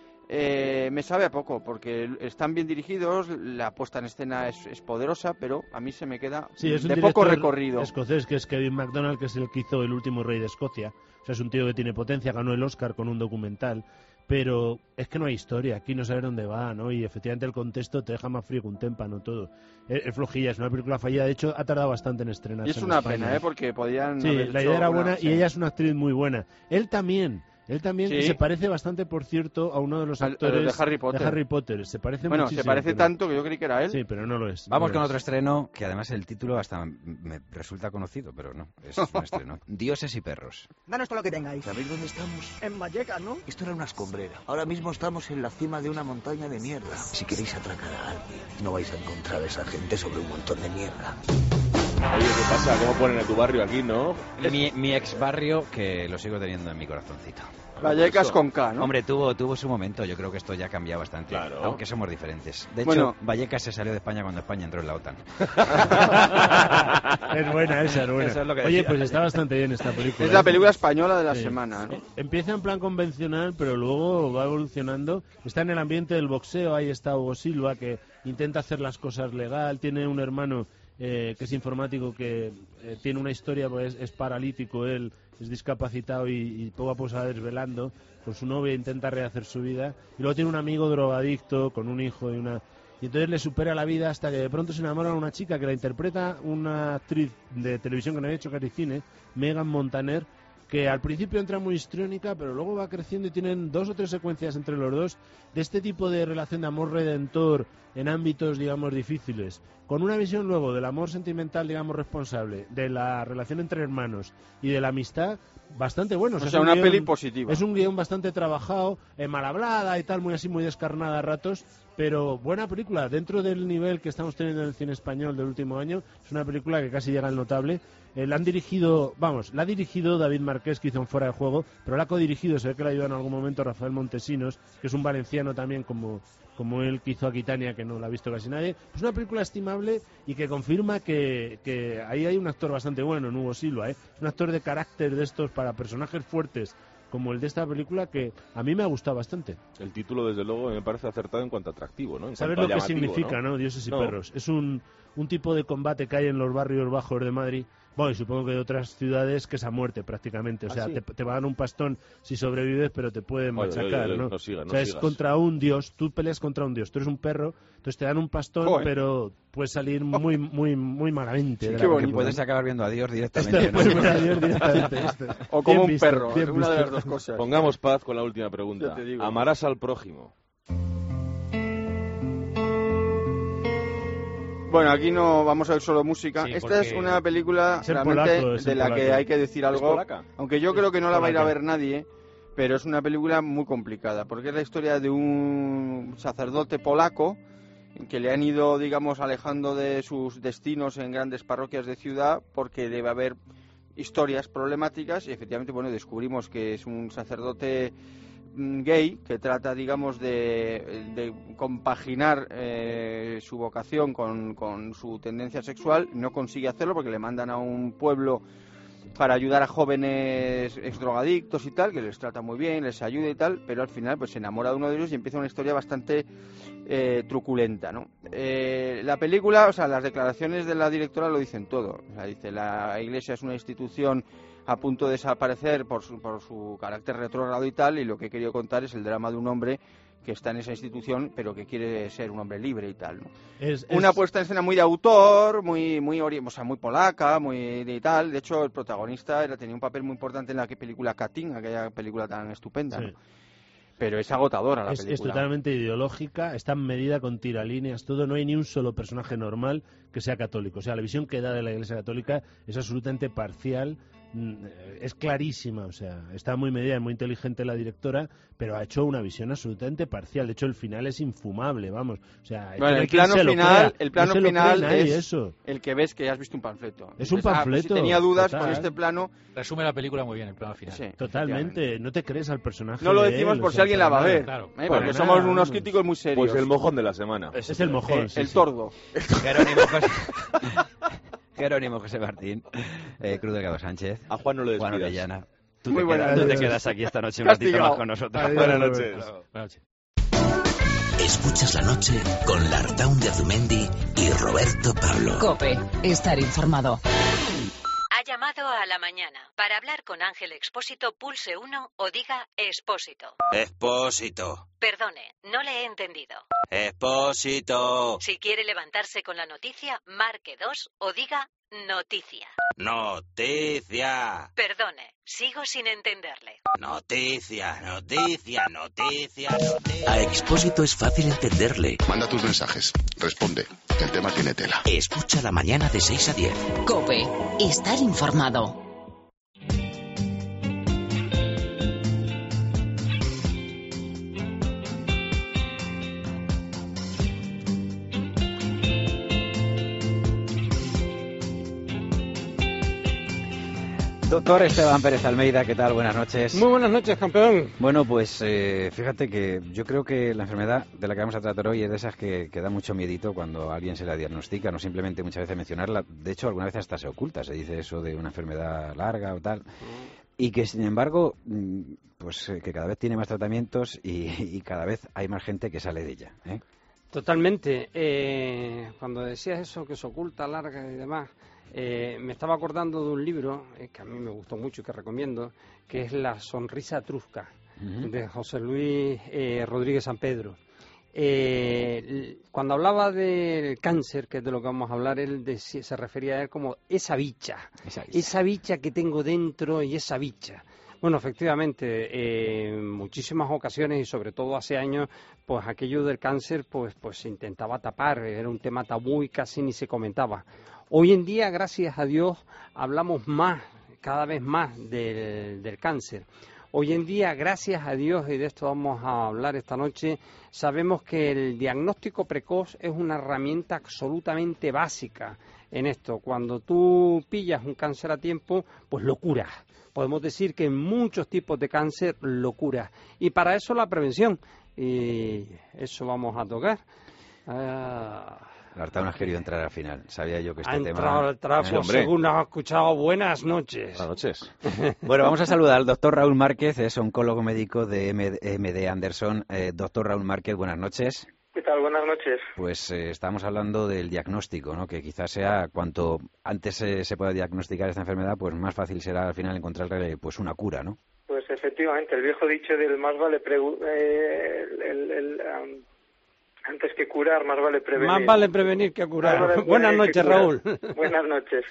eh, me sabe a poco, porque están bien dirigidos, la puesta en escena es, es poderosa, pero a mí se me queda Sí, es un de poco director recorrido. escocés que es Kevin MacDonald, que es el que hizo El último rey de Escocia. O sea, es un tío que tiene potencia, ganó el Oscar con un documental, pero es que no hay historia, aquí no sabes dónde va, ¿no? Y efectivamente el contexto te deja más frío que un témpano todo. Es, es flojilla, es una película fallida, de hecho ha tardado bastante en estrenarse. Y es en una España. pena, ¿eh? Porque podían Sí, haber la hecho idea era una- buena sí. y ella es una actriz muy buena. Él también. Él también Sí. se parece bastante, por cierto, a uno de los Al- a actores los de Harry Potter. de Harry Potter. Se parece Bueno, muchísimo. se parece pero- tanto que yo creí que era él. Sí, pero no lo es. Vamos no con lo otro es. estreno que además el título hasta me resulta conocido, pero no, es un estreno. Dioses y perros. Danos todo lo que tengáis. ¿Sabéis dónde estamos? En Vallecas, ¿no? Esto era una escombrera. Ahora mismo estamos en la cima de una montaña de mierda. Si queréis atracar a alguien, no vais a encontrar a esa gente sobre un montón de mierda. Oye, ¿qué pasa? ¿Cómo ponen en tu barrio aquí, no? Mi, mi ex barrio, que lo sigo teniendo en mi corazoncito. Vallecas con K, ¿no? Hombre, tuvo, tuvo su momento. Yo creo que esto ya ha cambiado bastante. Claro. Aunque somos diferentes. De hecho, Bueno. Vallecas se salió de España cuando España entró en la OTAN. Es buena esa, es buena. Eso es lo que Oye, decía. pues está bastante bien esta película. Es la ¿eh? película española de la Sí. semana, ¿no? Empieza en plan convencional, pero luego va evolucionando. Está en el ambiente del boxeo, ahí está Hugo Silva, que intenta hacer las cosas legal, tiene un hermano eh, que es informático, que eh, tiene una historia, pues es paralítico, él es discapacitado y, y poco a poco se va desvelando. Con su novia intenta rehacer su vida. Y luego tiene un amigo drogadicto, con un hijo y una... Y entonces le supera la vida hasta que de pronto se enamora de una chica que la interpreta una actriz de televisión que no había hecho casi cine, Megan Montaner, que al principio entra muy histriónica, pero luego va creciendo y tienen dos o tres secuencias entre los dos de este tipo de relación de amor redentor en ámbitos, digamos, difíciles, con una visión luego del amor sentimental, digamos, responsable, de la relación entre hermanos y de la amistad, bastante bueno. O sea, es un una guión- peli positiva. Es un guión bastante trabajado, eh, mal hablada y tal, muy así, muy descarnada a ratos, pero buena película. Dentro del nivel que estamos teniendo en el cine español del último año, es una película que casi llega al notable. Eh, la han dirigido, vamos, la ha dirigido David Marqués, que hizo en Fuera de Juego, pero la ha codirigido, se ve que la ayudó en algún momento Rafael Montesinos, que es un valenciano también como, como él, que hizo Aquitania, que no la ha visto casi nadie. Es una película estimable y que confirma que, que ahí hay un actor bastante bueno, en Hugo Silva, ¿eh? Es un actor de carácter de estos para personajes fuertes, como el de esta película, que a mí me ha gustado bastante. El título, desde luego, me parece acertado en cuanto a atractivo, ¿no? En ¿Sabes cuanto lo a que llamativo, significa, no? Dioses y No. perros. Es un, un tipo de combate que hay en los barrios bajos de Madrid. Bueno, y supongo que de otras ciudades, que es a muerte prácticamente. O ¿Ah, sea, sí? te, te van a dar un pastón si sobrevives, pero te pueden Oye, machacar, oye, oye, ¿no? no sigas, o no sea, es sigas. contra un dios. Tú peleas contra un dios. Tú eres un perro, entonces te dan un pastón, Joder. pero puedes salir muy, muy, muy malamente. Sí, de qué la bonito. película. Puedes acabar viendo a Dios Esto directamente, ¿no? puedes ver a Dios directamente, esto. O como Bien un visto, perro, bien una de visto. las dos cosas. Pongamos paz con la última pregunta. Ya te digo. ¿Amarás al prójimo? Bueno, aquí no vamos a ver solo música. Sí, Esta porque- es una película Es en realmente polaco, es en de la que polaco. hay que decir ¿Es algo. polaca? Aunque yo Es creo que no la va a ir a polaca. ver nadie, pero es una película muy complicada, porque es la historia de un sacerdote polaco que le han ido, digamos, alejando de sus destinos en grandes parroquias de ciudad porque debe haber historias problemáticas y efectivamente, bueno, descubrimos que es un sacerdote mm, gay que trata, digamos, de, de compaginar eh, su vocación con, con su tendencia sexual. No consigue hacerlo porque le mandan a un pueblo para ayudar a jóvenes exdrogadictos y tal, que les trata muy bien, les ayuda y tal, pero al final pues se enamora de uno de ellos y empieza una historia bastante eh, truculenta, ¿no? Eh, la película, o sea, las declaraciones de la directora lo dicen todo. O sea, dice, la Iglesia es una institución a punto de desaparecer por su, por su carácter retrógrado y tal, y lo que he querido contar es el drama de un hombre que está en esa institución, pero que quiere ser un hombre libre y tal, ¿no? Es- Una es- puesta en escena muy de autor, muy muy ori- o sea, muy polaca, muy de tal. De hecho, el protagonista era, tenía un papel muy importante en la que película Katyn, aquella película tan estupenda, Sí. ¿no? Pero es agotadora la Es, es película. totalmente ideológica, está medida con tiralíneas, todo, no hay ni un solo personaje normal que sea católico. O sea, la visión que da de la Iglesia Católica es absolutamente parcial, mm, es clarísima, o sea, está muy medida, muy inteligente la directora, pero ha hecho una visión absolutamente parcial. De hecho, el final es infumable, vamos. O sea, Bueno, no hay el quien plano se lo final, crea, el no plano se lo final cree nadie es eso. el que ves que has visto un panfleto. Es un Dices, ah, pues panfleto, si tenía dudas total. con este plano. Resume la película muy bien, el plano final. Sí, Totalmente, no te crees al personaje. No lo de decimos él, por o si sea, alguien la para va a nada. ver, claro. ¿eh? Para porque nada, somos unos vamos. críticos muy serios. Pues el mojón de la semana. Es el mojón, sí, el sí. tordo. Jerónimo José, Jerónimo José Martín, eh, Cruz Delgado Sánchez, A Juan no le Juan despidas. Orellana. Tú, Muy te buenas quedas, tú te noches. quedas aquí esta noche un ratito Castigado. más con nosotros. Adiós. Buenas noches. Buenas noches. Escuchas la noche con Lartaun de Azumendi y Roberto Pablo. Cope, estar informado. Ha llamado a la mañana. Para hablar con Ángel Expósito, pulse uno o diga Expósito. Expósito. Perdone, no le he entendido. Expósito. Si quiere levantarse con la noticia, marque dos o diga Noticia. Noticia. Perdone, sigo sin entenderle. Noticia, noticia, noticia, noticia. A Expósito es fácil entenderle. Manda tus mensajes. Responde. El tema tiene tela. Escucha la mañana de seis a diez. Cope, estar informado. Doctor Esteban Pérez Almeida, ¿qué tal? Buenas noches. Muy buenas noches, campeón. Bueno, pues eh, fíjate que yo creo que la enfermedad de la que vamos a tratar hoy es de esas que, que da mucho miedito cuando a alguien se la diagnostica, no simplemente muchas veces mencionarla, de hecho alguna vez hasta se oculta, se dice eso de una enfermedad larga o tal, y que sin embargo, pues eh, que cada vez tiene más tratamientos y, y cada vez hay más gente que sale de ella, ¿eh? Totalmente. Eh, cuando decías eso, que se oculta, larga y demás, eh, me estaba acordando de un libro eh, que a mí me gustó mucho y que recomiendo, que es La sonrisa trusca, uh-huh. de José Luis eh, Rodríguez San Pedro. Eh, cuando hablaba del cáncer, que es de lo que vamos a hablar, él decía, se refería a él como esa bicha, esa bicha, esa bicha que tengo dentro y esa bicha. Bueno, efectivamente, eh, en muchísimas ocasiones y sobre todo hace años, pues aquello del cáncer pues, pues se intentaba tapar, era un tema tabú y casi ni se comentaba. Hoy en día, gracias a Dios, hablamos más, cada vez más del, del cáncer. Hoy en día, gracias a Dios, y de esto vamos a hablar esta noche, sabemos que el diagnóstico precoz es una herramienta absolutamente básica en esto. Cuando tú pillas un cáncer a tiempo, pues lo curas. Podemos decir que en muchos tipos de cáncer lo curas. Y para eso la prevención. Y eso vamos a tocar. Ah... Artau no has querido entrar al final. Sabía yo que este ha tema... entrado al trapo, eh, según has escuchado. Buenas noches. Buenas noches. Bueno, vamos a saludar al doctor Raúl Márquez, es oncólogo médico de M D Anderson. Eh, doctor Raúl Márquez, buenas noches. ¿Qué tal? Buenas noches. Pues eh, estamos hablando del diagnóstico, ¿no? Que quizás sea cuanto antes eh, se pueda diagnosticar esta enfermedad, pues más fácil será al final encontrarle pues una cura, ¿no? Pues efectivamente, el viejo dicho del más vale pregu- eh, el, el, el, um, antes que curar, más vale prevenir. Más vale prevenir que curar. Vale Buenas noches, Raúl. Buenas noches.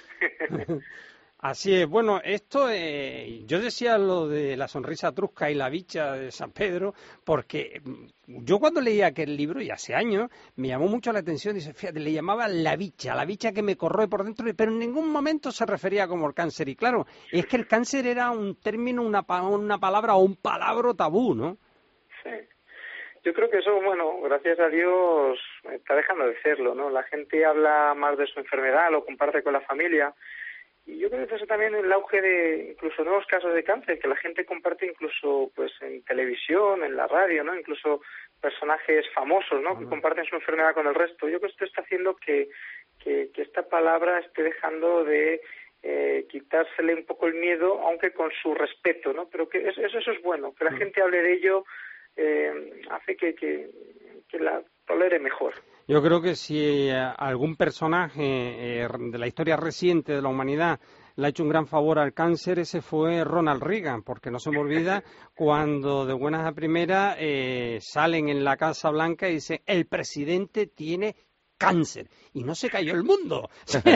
Así es. Bueno, esto, eh, yo decía lo de la sonrisa trusca y la bicha de San Pedro, porque yo cuando leía aquel libro, y hace años, me llamó mucho la atención, dice, fíjate, le llamaba la bicha, la bicha que me corroe por dentro, pero en ningún momento se refería como el cáncer. Y claro, es que el cáncer era un término, una, una palabra o un palabra tabú, ¿no? Sí. Yo creo que eso, bueno, gracias a Dios está dejando de serlo, ¿no? La gente habla más de su enfermedad, lo comparte con la familia. Y yo creo que eso también el auge de incluso nuevos casos de cáncer, que la gente comparte incluso pues en televisión, en la radio, ¿no? Incluso personajes famosos, ¿no? Que comparten su enfermedad con el resto. Yo creo que esto está haciendo que, que, que esta palabra esté dejando de eh, quitársele un poco el miedo, aunque con su respeto, ¿no? Pero que eso, eso es bueno, que la gente hable de ello eh, hace que, que, que la tolere mejor. Yo creo que si eh, algún personaje eh, de la historia reciente de la humanidad le ha hecho un gran favor al cáncer, ese fue Ronald Reagan, porque no se me olvida cuando de buenas a primeras eh, salen en la Casa Blanca y dicen el presidente tiene cáncer, y no se cayó el mundo.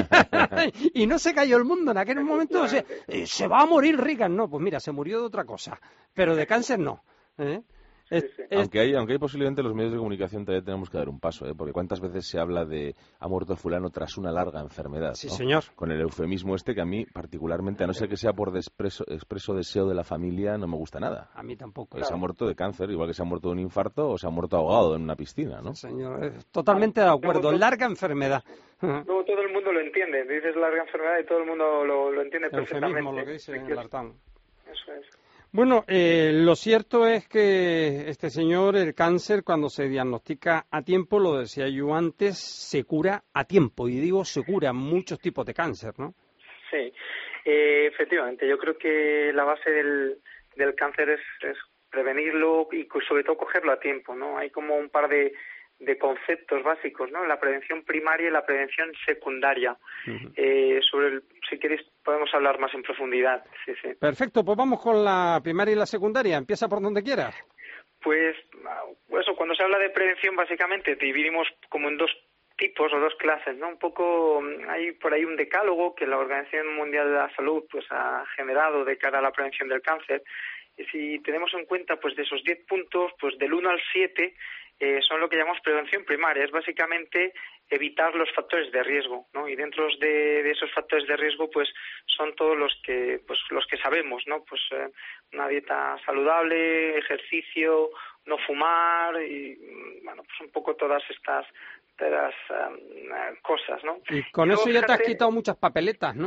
Y no se cayó el mundo en aquel momento. O sea, eh, se va a morir Reagan. No, pues mira, se murió de otra cosa, pero de cáncer no, ¿eh? Es, sí, sí. Aunque hay, aunque hay posiblemente los medios de comunicación todavía tenemos que dar un paso, ¿eh? Porque cuántas veces se habla de ha muerto fulano tras una larga enfermedad, sí, ¿no? Señor. Con el eufemismo este que a mí particularmente, a no ser que sea por expreso, expreso deseo de la familia, no me gusta nada. A mí tampoco. Claro. Se ha muerto de cáncer, igual que se ha muerto de un infarto o se ha muerto ahogado en una piscina, ¿no? Señor, totalmente de acuerdo. Larga enfermedad. Luego todo el mundo lo entiende. Dices larga enfermedad y todo el mundo lo, lo entiende perfectamente. Eufemismo, lo que dice el Artán. Eso es. Bueno, eh, lo cierto es que este señor, el cáncer, cuando se diagnostica a tiempo, lo decía yo antes, se cura a tiempo. Y digo, se cura muchos tipos de cáncer, ¿no? Sí, eh, efectivamente. Yo creo que la base del, del cáncer es, es prevenirlo y sobre todo cogerlo a tiempo, ¿no? Hay como un par de, de conceptos básicos, ¿no? La prevención primaria y la prevención secundaria. Uh-huh. Eh, sobre el, si queréis podemos hablar más en profundidad. Sí, sí. Perfecto, pues vamos con la primaria y la secundaria. Empieza por donde quieras. Pues eso, cuando se habla de prevención básicamente dividimos como en dos tipos o dos clases, ¿no? Un poco hay por ahí un decálogo que la Organización Mundial de la Salud pues ha generado de cara a la prevención del cáncer. Y si tenemos en cuenta pues de esos diez puntos, pues del uno al siete eh, son lo que llamamos prevención primaria. Es básicamente evitar los factores de riesgo, ¿no? Y dentro de, de esos factores de riesgo pues son todos los que pues los que sabemos, ¿no? Pues eh, una dieta saludable, ejercicio, no fumar y bueno, pues un poco todas estas todas, um, cosas, ¿no? Y con y eso ya fíjate, te has quitado muchas papeletas, ¿no?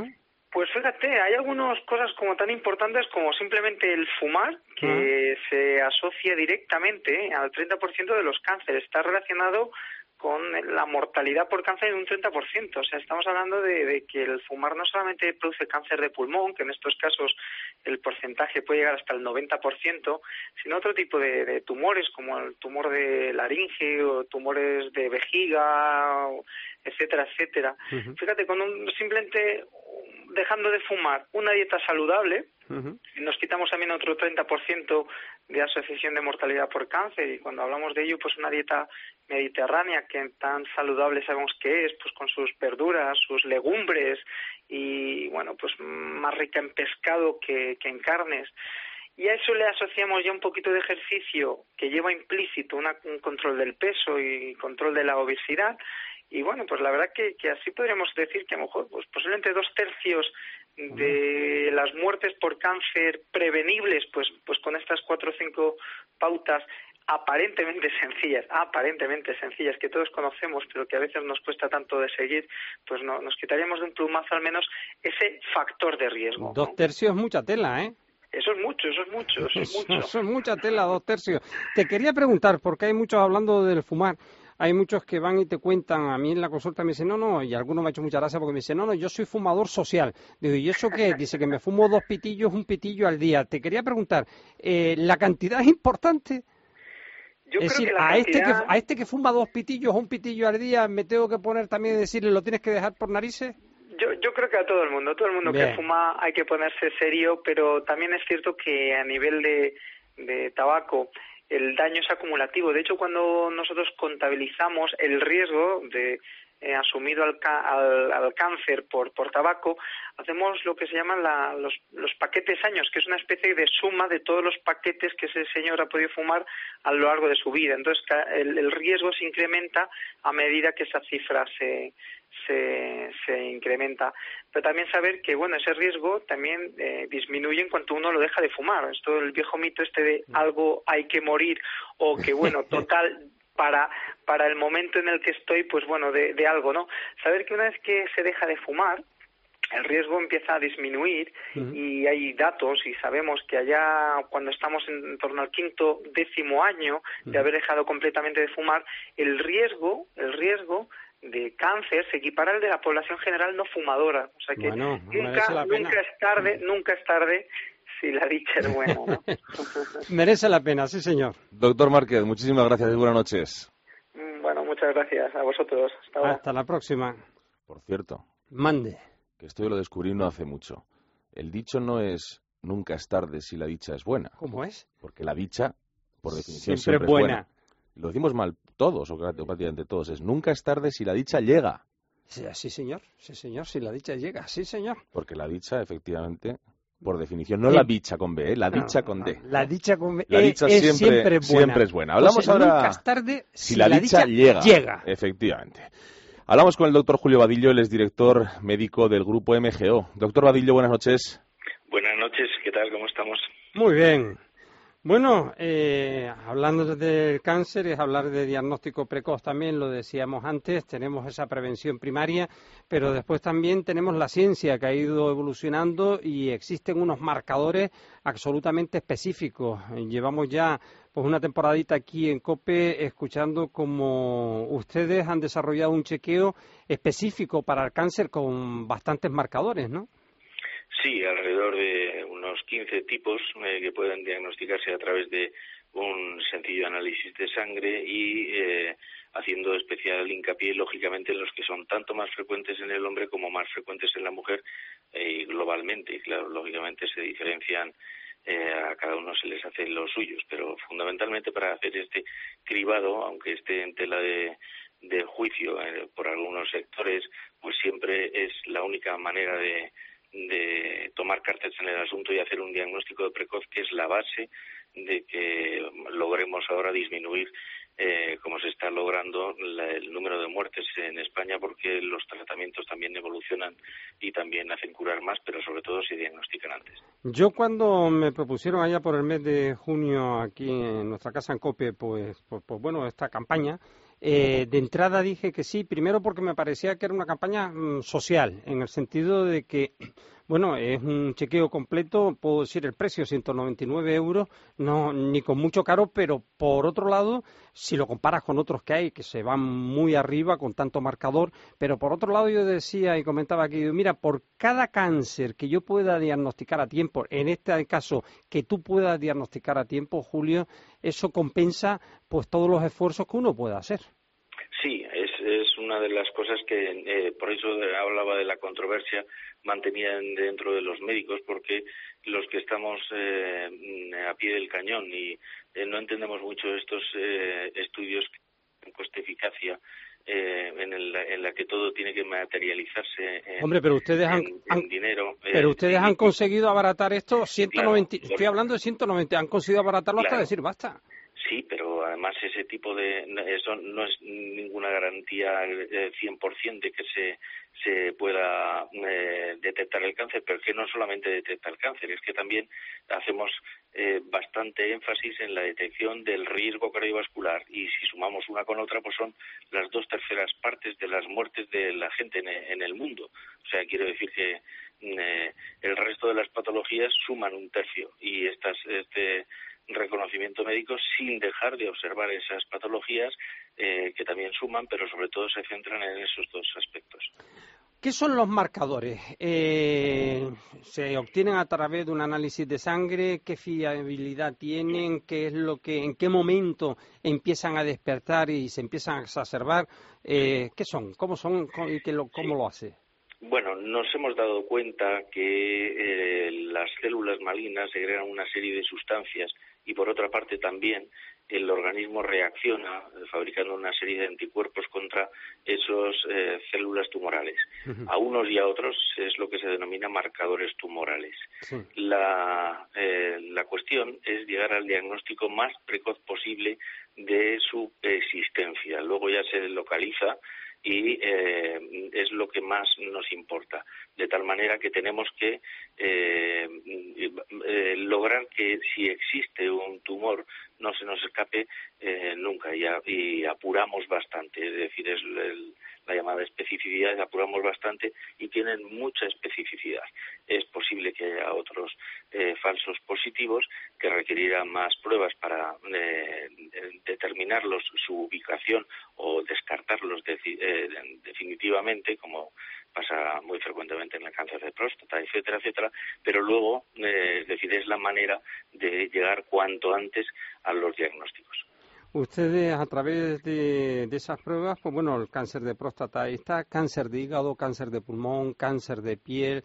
Pues fíjate, hay algunas cosas como tan importantes como simplemente el fumar, que uh-huh. se asocia directamente al treinta por ciento de los cánceres. Está relacionado con la mortalidad por cáncer en un treinta por ciento. O sea, estamos hablando de, de que el fumar no solamente produce cáncer de pulmón, que en estos casos el porcentaje puede llegar hasta el noventa por ciento, sino otro tipo de, de tumores, como el tumor de laringe o tumores de vejiga, etcétera, etcétera. Uh-huh. Fíjate, con un simplemente dejando de fumar una dieta saludable, uh-huh. nos quitamos también otro treinta por ciento de asociación de mortalidad por cáncer, y cuando hablamos de ello, pues una dieta mediterránea que tan saludable sabemos que es, pues con sus verduras, sus legumbres y bueno, pues más rica en pescado que, que en carnes. Y a eso le asociamos ya un poquito de ejercicio que lleva implícito una, un control del peso y control de la obesidad. Y bueno, pues la verdad que, que así podríamos decir que a lo mejor pues posiblemente dos tercios de las muertes por cáncer prevenibles, pues pues con estas cuatro o cinco pautas aparentemente sencillas, aparentemente sencillas, que todos conocemos, pero que a veces nos cuesta tanto de seguir, pues no, nos quitaríamos de un plumazo al menos ese factor de riesgo. Dos ¿no? tercios es mucha tela, ¿eh? Eso es mucho, eso es mucho, eso es mucho. Eso es mucha tela, dos tercios. Te quería preguntar, porque hay muchos hablando del fumar, hay muchos que van y te cuentan, a mí en la consulta me dicen, no, no, y alguno me ha hecho mucha gracia porque me dice, no, no, yo soy fumador social. Digo, ¿y eso qué? Dice que me fumo dos pitillos, un pitillo al día. Te quería preguntar, eh, ¿la cantidad es importante? Yo es creo decir, que la a, cantidad... este que, a este que fuma dos pitillos o un pitillo al día, ¿me tengo que poner también y decirle, lo tienes que dejar por narices? Yo, yo creo que a todo el mundo, todo el mundo Bien. que fuma hay que ponerse serio, pero también es cierto que a nivel de, de tabaco el daño es acumulativo. De hecho, cuando nosotros contabilizamos el riesgo de eh, asumido al, ca al, al cáncer por, por tabaco, hacemos lo que se llaman la, los, los paquetes años, que es una especie de suma de todos los paquetes que ese señor ha podido fumar a lo largo de su vida. Entonces, el, el riesgo se incrementa a medida que esa cifra se... Se, se incrementa, pero también saber que bueno, ese riesgo también eh, disminuye en cuanto uno lo deja de fumar. Esto, el viejo mito este de algo hay que morir, o que bueno, total para para el momento en el que estoy, pues bueno, de, de algo, ¿no? Saber que una vez que se deja de fumar, el riesgo empieza a disminuir. Uh-huh. Y hay datos y sabemos que allá cuando estamos en torno al quinto, décimo año de haber dejado completamente de fumar, el riesgo, el riesgo de cáncer se equipara al de la población general no fumadora. O sea que bueno, nunca, nunca es tarde, nunca es tarde si la dicha es buena, ¿no? Merece la pena, sí señor. Doctor Márquez, muchísimas gracias y buenas noches. Bueno, muchas gracias a vosotros. Hasta ahora. Hasta la próxima. Por cierto. Mande. Que esto yo lo descubrí no hace mucho. El dicho no es nunca es tarde si la dicha es buena. ¿Cómo es? Porque la dicha, por definición, siempre, siempre es buena. buena. Lo decimos mal todos, o prácticamente todos, es nunca es tarde si la dicha llega. Sí, sí, señor, sí, señor, si la dicha llega, sí, señor. Porque la dicha, efectivamente, por definición, no sí. la dicha con B, ¿eh? la dicha no, con D. La dicha con B la dicha es, siempre, siempre buena. Siempre es buena. Hablamos Entonces, ahora nunca es tarde si, si la, la dicha, dicha llega, llega. Efectivamente. Hablamos con el doctor Julio Vadillo, él es director médico del grupo M G O. Doctor Vadillo, buenas noches. Buenas noches, ¿qué tal? ¿Cómo estamos? Muy bien. Bueno, eh, hablando del cáncer es hablar de diagnóstico precoz también, lo decíamos antes, tenemos esa prevención primaria, pero después también tenemos la ciencia que ha ido evolucionando y existen unos marcadores absolutamente específicos. Llevamos ya pues una temporadita aquí en COPE escuchando cómo ustedes han desarrollado un chequeo específico para el cáncer con bastantes marcadores, ¿no? Sí, alrededor de unos quince tipos eh, que pueden diagnosticarse a través de un sencillo análisis de sangre y eh, haciendo especial hincapié, lógicamente, en los que son tanto más frecuentes en el hombre como más frecuentes en la mujer eh, globalmente. Y claro, lógicamente se diferencian, eh, a cada uno se les hace los suyos, pero fundamentalmente para hacer este cribado, aunque esté en tela de, de juicio eh, por algunos sectores, pues siempre es la única manera de de tomar cartas en el asunto y hacer un diagnóstico de precoz, que es la base de que logremos ahora disminuir, eh, como se está logrando, la, el número de muertes en España, porque los tratamientos también evolucionan y también hacen curar más, pero sobre todo se diagnostican antes. Yo cuando me propusieron allá por el mes de junio aquí en nuestra casa en COPE, pues, pues, pues bueno, esta campaña, Eh, de entrada dije que sí, primero porque me parecía que era una campaña mm, social, en el sentido de que Bueno, es un chequeo completo, puedo decir el precio, ciento noventa y nueve euros, no ni con mucho caro, pero por otro lado, si lo comparas con otros que hay, que se van muy arriba con tanto marcador, pero por otro lado yo decía y comentaba aquí, mira, por cada cáncer que yo pueda diagnosticar a tiempo, en este caso que tú puedas diagnosticar a tiempo, Julio, eso compensa pues todos los esfuerzos que uno pueda hacer. Sí, es, es una de las cosas que, eh, por eso hablaba de la controversia mantenida dentro de los médicos, porque los que estamos eh, a pie del cañón y eh, no entendemos mucho estos eh, estudios con coste eficacia, eh, en, el, en la que todo tiene que materializarse en, Hombre, pero ustedes han, en, han en dinero. Pero eh, ustedes y, han conseguido abaratar esto ciento noventa, claro, estoy hablando de ciento noventa, han conseguido abaratarlo claro. hasta decir basta. Sí, pero además ese tipo de... eso no es ninguna garantía eh, cien por ciento de que se se pueda eh, detectar el cáncer, pero es que no solamente detecta el cáncer, es que también hacemos eh, bastante énfasis en la detección del riesgo cardiovascular, y si sumamos una con otra, pues son las dos terceras partes de las muertes de la gente en, en el mundo. O sea, quiero decir que eh, el resto de las patologías suman un tercio, y estas este reconocimiento médico sin dejar de observar esas patologías eh, que también suman, pero sobre todo se centran en esos dos aspectos. ¿Qué son los marcadores? Eh, ¿Se obtienen a través de un análisis de sangre? ¿Qué fiabilidad tienen? ¿Qué es lo que, en qué momento empiezan a despertar y se empiezan a exacerbar? Eh, ¿Qué son? ¿Cómo son? ¿Y qué lo, cómo lo hace? Bueno, nos hemos dado cuenta que eh, las células malignas segregan una serie de sustancias y, por otra parte, también el organismo reacciona eh, fabricando una serie de anticuerpos contra esas eh, células tumorales. Uh-huh. A unos y a otros es lo que se denomina marcadores tumorales. Sí. La, eh, la cuestión es llegar al diagnóstico más precoz posible de su existencia. Luego ya se localiza y eh, es lo que más nos importa, de tal manera que tenemos que eh, eh, lograr que si existe un tumor no se nos escape eh, nunca, y, a, y apuramos bastante, es decir, es el, la llamada especificidad, apuramos bastante y tienen mucha especificidad. Es posible que haya otros eh, falsos positivos que requerirán más pruebas para eh, determinarlos su ubicación o descartarlos de, eh, definitivamente, como pasa muy frecuentemente en el cáncer de próstata, etcétera, etcétera, pero luego, eh, es decir, es la manera de llegar cuanto antes a los diagnósticos. Ustedes, a través de, de esas pruebas, pues bueno, el cáncer de próstata está, cáncer de hígado, cáncer de pulmón, cáncer de piel,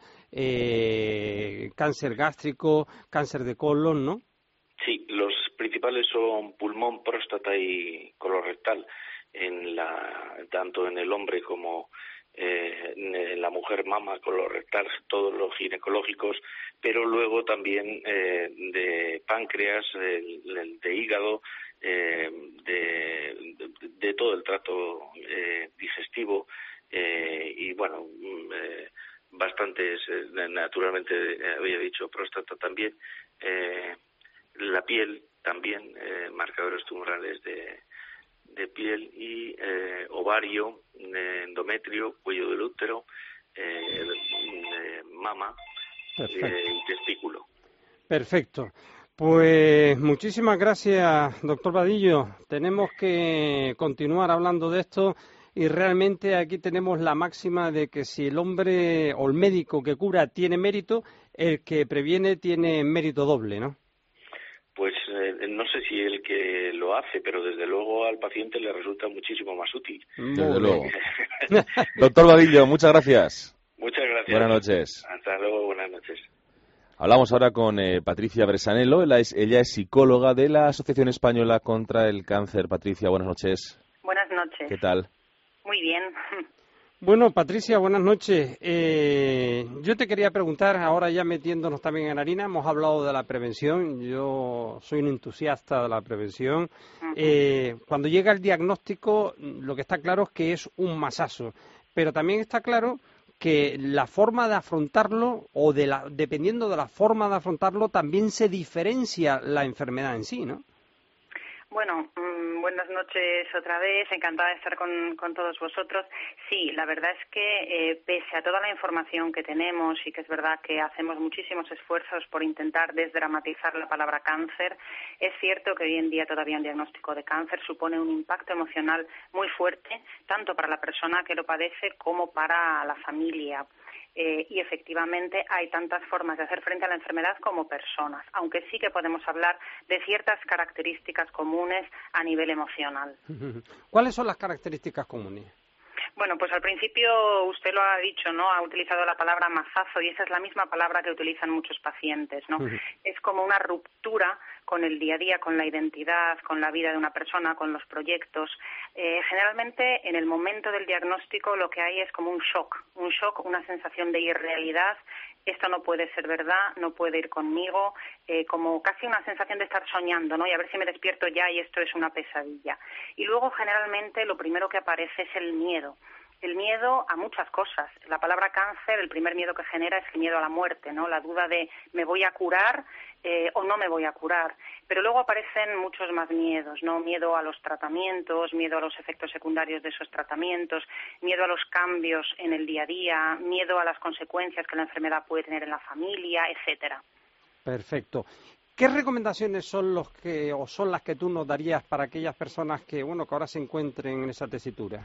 eh, cáncer gástrico, cáncer de colon, ¿no? Sí, los principales son pulmón, próstata y colorectal, en la, tanto en el hombre como eh, en la mujer, mama, colorectal, todos los ginecológicos, pero luego también eh, de páncreas, de, de hígado, eh, de, de, de todo el trato eh, digestivo eh, y bueno, eh, bastantes, eh, naturalmente había dicho próstata también, eh, la piel también, eh, marcadores tumorales de de piel y eh, ovario, eh, endometrio, cuello del útero, eh, eh, mama eh, y testículo. Perfecto. Pues muchísimas gracias, doctor Vadillo. Tenemos que continuar hablando de esto y realmente aquí tenemos la máxima de que si el hombre o el médico que cura tiene mérito, el que previene tiene mérito doble, ¿no? Pues eh, no sé si el que lo hace, pero desde luego al paciente le resulta muchísimo más útil. Desde luego. Doctor Vadillo, muchas gracias. Muchas gracias. Buenas noches. Hasta luego, buenas noches. Hablamos ahora con eh, Patricia Bresanello, ella es, ella es psicóloga de la Asociación Española contra el Cáncer. Patricia, buenas noches. Buenas noches. ¿Qué tal? Muy bien. Bueno, Patricia, buenas noches. Eh, yo te quería preguntar, ahora ya metiéndonos también en harina, hemos hablado de la prevención, yo soy un entusiasta de la prevención. Uh-huh. Eh, cuando llega el diagnóstico, lo que está claro es que es un masazo, pero también está claro que la forma de afrontarlo, o de la, dependiendo de la forma de afrontarlo, también se diferencia la enfermedad en sí, ¿no? Bueno, mmm, buenas noches otra vez, encantada de estar con, con todos vosotros. Sí, la verdad es que eh, pese a toda la información que tenemos y que es verdad que hacemos muchísimos esfuerzos por intentar desdramatizar la palabra cáncer, es cierto que hoy en día todavía un diagnóstico de cáncer supone un impacto emocional muy fuerte, tanto para la persona que lo padece como para la familia. Eh, y efectivamente hay tantas formas de hacer frente a la enfermedad como personas, aunque sí que podemos hablar de ciertas características comunes a nivel emocional. ¿Cuáles son las características comunes? Bueno, pues al principio usted lo ha dicho, ¿no? Ha utilizado la palabra mazazo y esa es la misma palabra que utilizan muchos pacientes, ¿no? Uh-huh. Es como una ruptura con el día a día, con la identidad, con la vida de una persona, con los proyectos. Eh, generalmente, en el momento del diagnóstico, lo que hay es como un shock, un shock, una sensación de irrealidad. Esto no puede ser verdad, no puede ir conmigo, eh, como casi una sensación de estar soñando, ¿no? Y a ver si me despierto ya y esto es una pesadilla. Y luego, generalmente, lo primero que aparece es el miedo. El miedo a muchas cosas. La palabra cáncer, el primer miedo que genera es el miedo a la muerte, ¿no? La duda de ¿me voy a curar eh, o no me voy a curar? Pero luego aparecen muchos más miedos, ¿no? Miedo a los tratamientos, miedo a los efectos secundarios de esos tratamientos, miedo a los cambios en el día a día, miedo a las consecuencias que la enfermedad puede tener en la familia, etcétera. Perfecto. ¿Qué recomendaciones son los que o son las que tú nos darías para aquellas personas que, bueno, que ahora se encuentren en esa tesitura?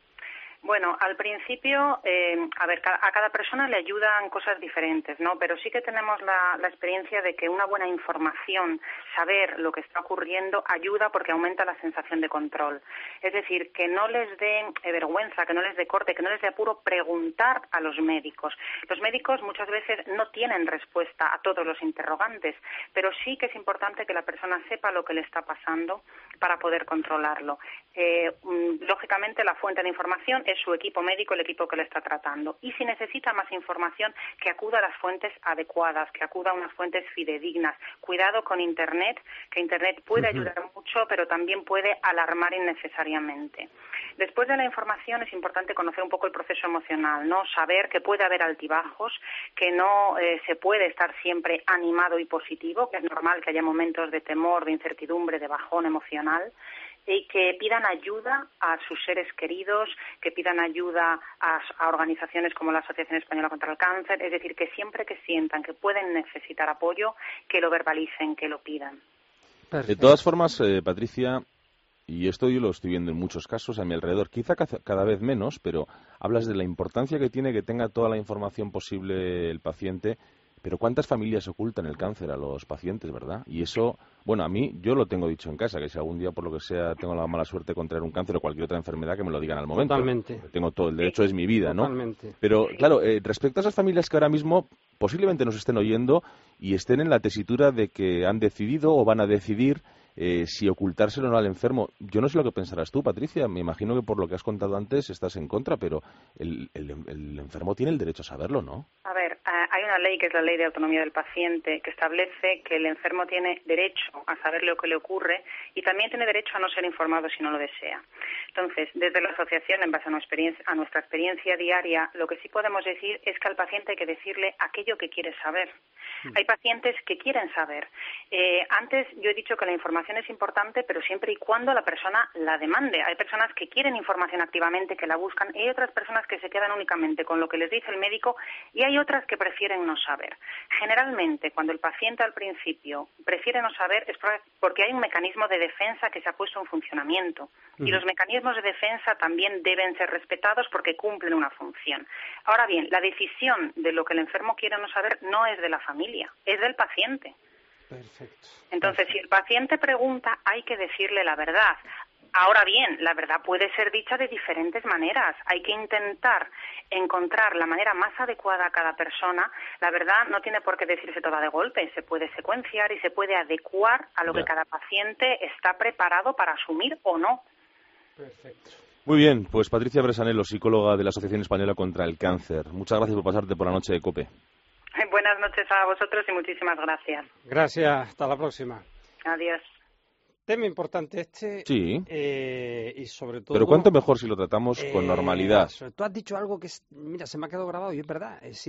Bueno, al principio, eh, a ver, a cada persona le ayudan cosas diferentes, ¿no? Pero sí que tenemos la, la experiencia de que una buena información, saber lo que está ocurriendo, ayuda porque aumenta la sensación de control. Es decir, que no les dé eh, vergüenza, que no les dé corte, que no les dé apuro preguntar a los médicos. Los médicos muchas veces no tienen respuesta a todos los interrogantes, pero sí que es importante que la persona sepa lo que le está pasando para poder controlarlo. Eh, lógicamente, la fuente de información es su equipo médico, el equipo que le está tratando. Y si necesita más información, que acuda a las fuentes adecuadas, que acuda a unas fuentes fidedignas. Cuidado con Internet, que Internet puede uh-huh. ayudar mucho, pero también puede alarmar innecesariamente. Después de la información es importante conocer un poco el proceso emocional, ¿no? Saber que puede haber altibajos, que no eh, se puede estar siempre animado y positivo, que es normal que haya momentos de temor, de incertidumbre, de bajón emocional, y que pidan ayuda a sus seres queridos, que pidan ayuda a, a organizaciones como la Asociación Española contra el Cáncer, es decir, que siempre que sientan que pueden necesitar apoyo, que lo verbalicen, que lo pidan. Perfecto. De todas formas, eh, Patricia, y esto yo lo estoy viendo en muchos casos a mi alrededor, quizá cada vez menos, pero hablas de la importancia que tiene que tenga toda la información posible el paciente. Pero ¿cuántas familias ocultan el cáncer a los pacientes, verdad? Y eso, bueno, a mí, yo lo tengo dicho en casa, que si algún día, por lo que sea, tengo la mala suerte de contraer un cáncer o cualquier otra enfermedad, que me lo digan al momento. Totalmente. Tengo todo el derecho, es mi vida, ¿no? Totalmente. Pero, claro, eh, respecto a esas familias que ahora mismo posiblemente nos estén oyendo y estén en la tesitura de que han decidido o van a decidir eh, si ocultárselo o no al enfermo. Yo no sé lo que pensarás tú, Patricia. Me imagino que por lo que has contado antes estás en contra, pero el, el, el enfermo tiene el derecho a saberlo, ¿no? A ver, hay una ley que es la Ley de Autonomía del Paciente que establece que el enfermo tiene derecho a saber lo que le ocurre y también tiene derecho a no ser informado si no lo desea. Entonces, desde la asociación, en base a nuestra experiencia, a nuestra experiencia diaria, lo que sí podemos decir es que al paciente hay que decirle aquello que quiere saber. Hay pacientes que quieren saber. Eh, antes yo he dicho que la información es importante, pero siempre y cuando la persona la demande. Hay personas que quieren información activamente, que la buscan, y hay otras personas que se quedan únicamente con lo que les dice el médico y hay otras que prefieren no saber. Generalmente, cuando el paciente al principio prefiere no saber es porque hay un mecanismo de defensa que se ha puesto en funcionamiento. Uh-huh. Y los mecanismos de defensa también deben ser respetados porque cumplen una función. Ahora bien, la decisión de lo que el enfermo quiere no saber no es de la familia, es del paciente. Perfecto. Entonces, si el paciente pregunta, hay que decirle la verdad. Ahora bien, la verdad puede ser dicha de diferentes maneras. Hay que intentar encontrar la manera más adecuada a cada persona. La verdad no tiene por qué decirse toda de golpe. Se puede secuenciar y se puede adecuar a lo ya. que cada paciente está preparado para asumir o no. Perfecto. Muy bien, pues Patricia Bresanello, psicóloga de la Asociación Española contra el Cáncer. Muchas gracias por pasarte por la noche de COPE. Buenas noches a vosotros y muchísimas gracias. Gracias, hasta la próxima. Adiós. Tema importante este. Sí. Eh, y sobre todo. Pero cuánto mejor si lo tratamos eh, con normalidad. Tú has dicho algo que, es, mira, se me ha quedado grabado y es verdad. Es decir,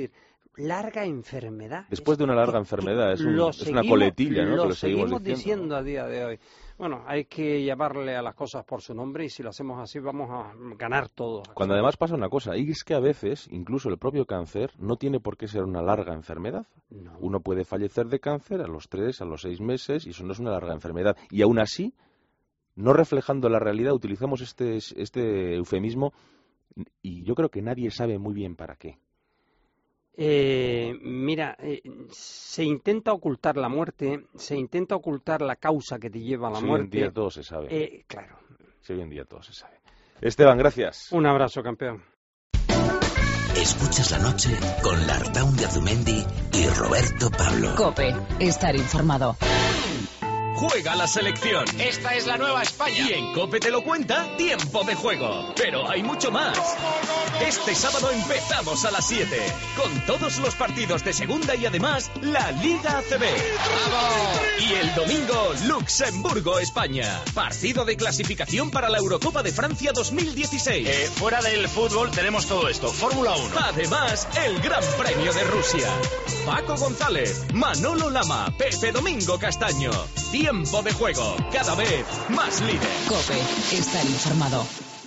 larga enfermedad. Después de una larga enfermedad, es, un, Lo es seguimos, una coletilla, ¿no? Lo, que lo seguimos, seguimos diciendo, diciendo a día de hoy. Bueno, hay que llamarle a las cosas por su nombre y si lo hacemos así vamos a ganar todo. Cuando además pasa una cosa, y es que a veces, incluso el propio cáncer, no tiene por qué ser una larga enfermedad. No. Uno puede fallecer de cáncer a los tres, a los seis meses, y eso no es una larga enfermedad. Y aún así, no reflejando la realidad, utilizamos este, este eufemismo, y yo creo que nadie sabe muy bien para qué. Eh, mira, eh, se intenta ocultar la muerte, se intenta ocultar la causa que te lleva a la si muerte. Hoy en día todo se sabe. Eh, claro. Si hoy en día todo se sabe. Esteban, gracias. Un abrazo, campeón. Escuchas la noche con Lartaun de Azumendi y Roberto Pablo. COPE, estar informado. Juega la selección. Esta es la nueva España. Y en COPE te lo cuenta, tiempo de juego. Pero hay mucho más. Este sábado empezamos a las siete. Con todos los partidos de segunda y además la Liga A C B. ¡Vamos! Y el domingo, Luxemburgo-España. Partido de clasificación para la Eurocopa de Francia dos mil dieciséis. Eh, fuera del fútbol tenemos todo esto. Fórmula uno. Además, el Gran Premio de Rusia. Paco González, Manolo Lama, Pepe Domingo Castaño. Tiempo de juego, cada vez más líder. COPE, estar informado.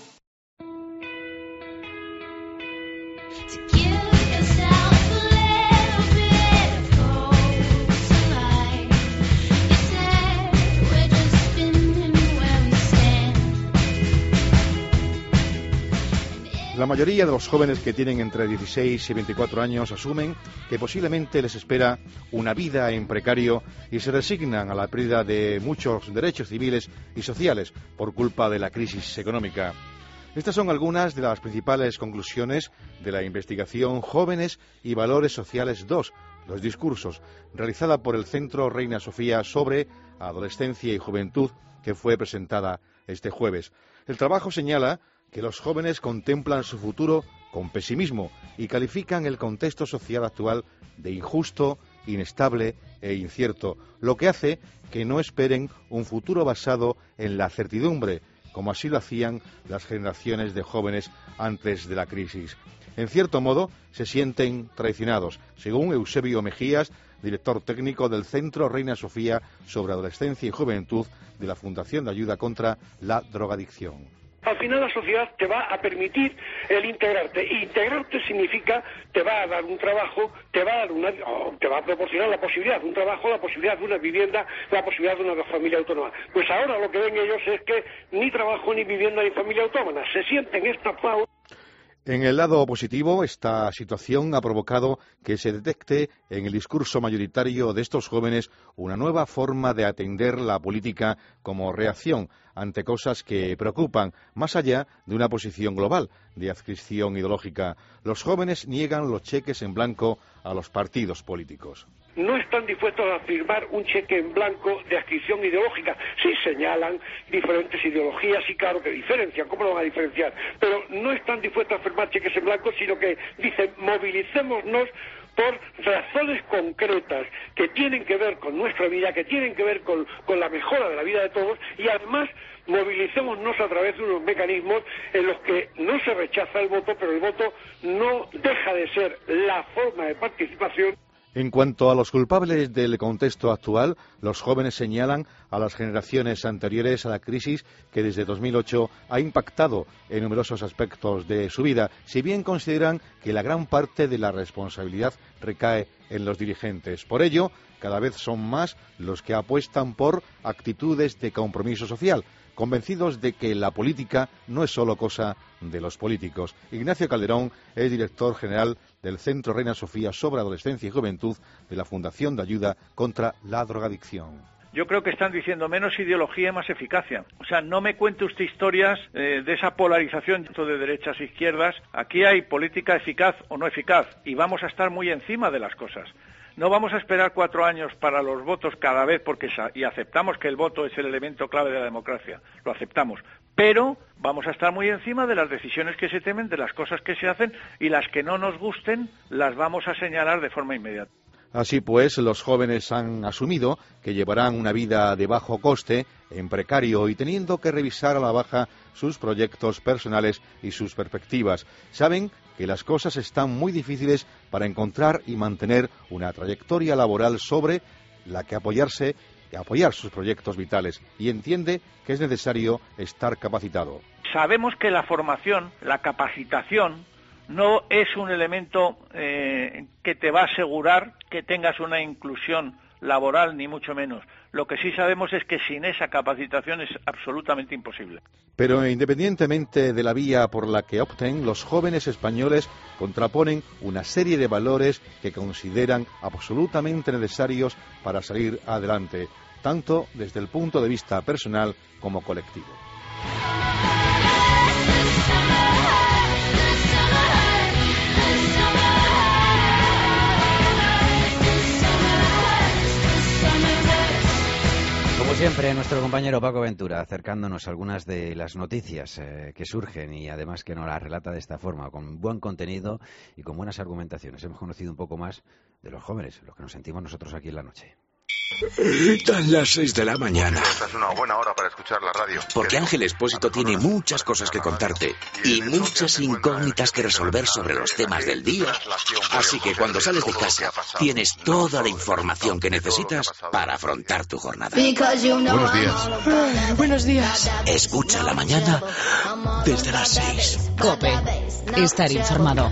La mayoría de los jóvenes que tienen entre dieciséis y veinticuatro años asumen que posiblemente les espera una vida en precario y se resignan a la pérdida de muchos derechos civiles y sociales por culpa de la crisis económica. Estas son algunas de las principales conclusiones de la investigación Jóvenes y Valores Sociales dos, los discursos, realizada por el Centro Reina Sofía sobre Adolescencia y Juventud, que fue presentada este jueves. El trabajo señala que los jóvenes contemplan su futuro con pesimismo y califican el contexto social actual de injusto, inestable e incierto, lo que hace que no esperen un futuro basado en la certidumbre, como así lo hacían las generaciones de jóvenes antes de la crisis. En cierto modo, se sienten traicionados, según Eusebio Mejías, director técnico del Centro Reina Sofía sobre Adolescencia y Juventud de la Fundación de Ayuda contra la Drogadicción. Al final la sociedad te va a permitir el integrarte. Y integrarte significa te va a dar un trabajo, te va a dar una, oh, te va a proporcionar la posibilidad de un trabajo, la posibilidad de una vivienda, la posibilidad de una familia autónoma. Pues ahora lo que ven ellos es que ni trabajo, ni vivienda, ni familia autónoma. Se sienten estafados. En el lado positivo, esta situación ha provocado que se detecte en el discurso mayoritario de estos jóvenes una nueva forma de atender la política como reacción ante cosas que preocupan, más allá de una posición global de adscripción ideológica. Los jóvenes niegan los cheques en blanco a los partidos políticos. No están dispuestos a firmar un cheque en blanco de adscripción ideológica. Sí señalan diferentes ideologías y claro que diferencian, ¿cómo lo van a diferenciar? Pero no están dispuestos a firmar cheques en blanco, sino que dicen movilicémonos por razones concretas que tienen que ver con nuestra vida, que tienen que ver con, con la mejora de la vida de todos y además movilicémonos a través de unos mecanismos en los que no se rechaza el voto, pero el voto no deja de ser la forma de participación. En cuanto a los culpables del contexto actual, los jóvenes señalan a las generaciones anteriores a la crisis que desde dos mil ocho ha impactado en numerosos aspectos de su vida, si bien consideran que la gran parte de la responsabilidad recae en los dirigentes. Por ello, cada vez son más los que apuestan por actitudes de compromiso social, convencidos de que la política no es solo cosa de los políticos. Ignacio Calderón es director general del Centro Reina Sofía sobre Adolescencia y Juventud de la Fundación de Ayuda contra la Drogadicción. Yo creo que están diciendo menos ideología y más eficacia. O sea, no me cuente usted historias eh, de esa polarización de derechas e izquierdas. Aquí hay política eficaz o no eficaz y vamos a estar muy encima de las cosas. No vamos a esperar cuatro años para los votos cada vez porque y aceptamos que el voto es el elemento clave de la democracia, lo aceptamos, pero vamos a estar muy encima de las decisiones que se temen, de las cosas que se hacen y las que no nos gusten las vamos a señalar de forma inmediata. Así pues, los jóvenes han asumido que llevarán una vida de bajo coste, en precario y teniendo que revisar a la baja sus proyectos personales y sus perspectivas. Saben que las cosas están muy difíciles para encontrar y mantener una trayectoria laboral sobre la que apoyarse y apoyar sus proyectos vitales, y entiende que es necesario estar capacitado. Sabemos que la formación, la capacitación, no es un elemento eh, que te va a asegurar que tengas una inclusión laboral, ni mucho menos. Lo que sí sabemos es que sin esa capacitación es absolutamente imposible. Pero independientemente de la vía por la que opten, los jóvenes españoles contraponen una serie de valores que consideran absolutamente necesarios para salir adelante, tanto desde el punto de vista personal como colectivo. Como siempre, nuestro compañero Paco Ventura, acercándonos a algunas de las noticias eh, que surgen y además que nos las relata de esta forma, con buen contenido y con buenas argumentaciones. Hemos conocido un poco más de los jóvenes, los que nos sentimos nosotros aquí en la noche. Dan las seis de la mañana. Esta es una buena hora para escuchar la radio. Porque Ángel Expósito tiene muchas cosas que contarte y muchas incógnitas que resolver sobre los temas del día. Así que cuando sales de casa, tienes toda la información que necesitas para afrontar tu jornada. Buenos días. Buenos días. Escucha la mañana desde las seis. COPE. Estar informado.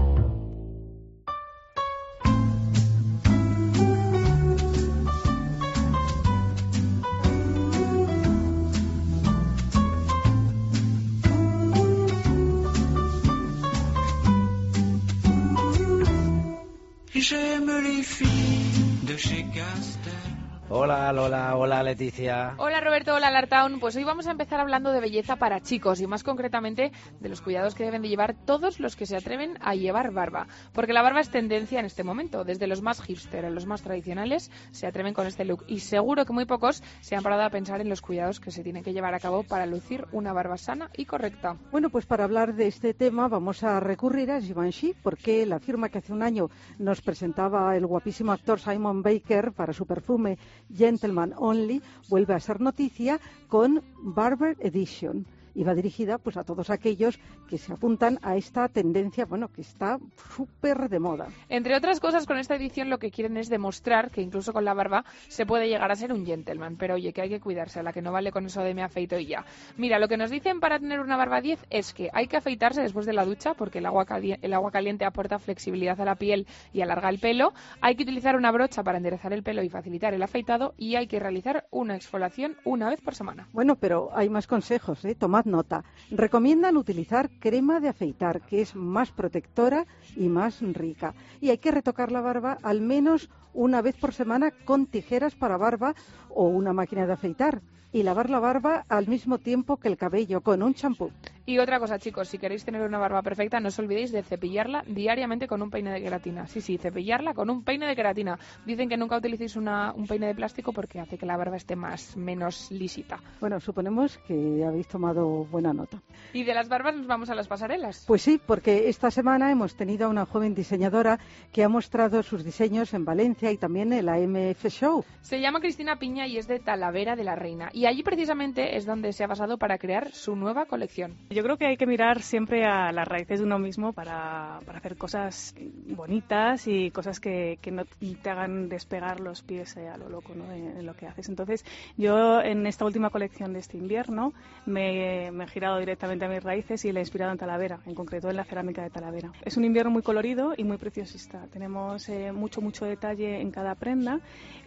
Hola Lola, hola Leticia. Hola Roberto, hola Lartown. Pues hoy vamos a empezar hablando de belleza para chicos y más concretamente de los cuidados que deben de llevar todos los que se atreven a llevar barba. Porque la barba es tendencia en este momento. Desde los más hipster a los más tradicionales se atreven con este look y seguro que muy pocos se han parado a pensar en los cuidados que se tienen que llevar a cabo para lucir una barba sana y correcta. Bueno, pues para hablar de este tema vamos a recurrir a Givenchy porque la firma que hace un año nos presentaba el guapísimo actor Simon Baker para su perfume Gentleman Only vuelve a ser noticia con Barber Edition y va dirigida pues a todos aquellos que se apuntan a esta tendencia, bueno, que está súper de moda. Entre otras cosas, con esta edición lo que quieren es demostrar que incluso con la barba se puede llegar a ser un gentleman, pero oye, que hay que cuidarse, a la que no vale con eso de me afeito y ya. Mira, lo que nos dicen para tener una barba diez es que hay que afeitarse después de la ducha porque el agua, cali- el agua caliente aporta flexibilidad a la piel y alarga el pelo, hay que utilizar una brocha para enderezar el pelo y facilitar el afeitado y hay que realizar una exfoliación una vez por semana. Bueno, pero hay más consejos, ¿eh? Tomad nota. Recomiendan utilizar crema de afeitar, que es más protectora y más rica. Y hay que retocar la barba al menos una vez por semana con tijeras para barba o una máquina de afeitar. Y lavar la barba al mismo tiempo que el cabello, con un champú. Y otra cosa, chicos, si queréis tener una barba perfecta, no os olvidéis de cepillarla diariamente con un peine de queratina. Sí, sí, cepillarla con un peine de queratina. Dicen que nunca utilicéis una, un peine de plástico porque hace que la barba esté más menos lisita. Bueno, suponemos que habéis tomado buena nota. Y de las barbas nos vamos a las pasarelas. Pues sí, porque esta semana hemos tenido a una joven diseñadora que ha mostrado sus diseños en Valencia y también en la M F Show. Se llama Cristina Piña y es de Talavera de la Reina. Y allí precisamente es donde se ha basado para crear su nueva colección. Yo creo que hay que mirar siempre a las raíces de uno mismo para, para hacer cosas bonitas y cosas que, que no te hagan despegar los pies a lo loco, ¿no? en, en lo que haces. Entonces, yo en esta última colección de este invierno me, me he girado directamente a mis raíces y la he inspirado en Talavera, en concreto en la cerámica de Talavera. Es un invierno muy colorido y muy preciosista. Tenemos eh, mucho, mucho detalle en cada prenda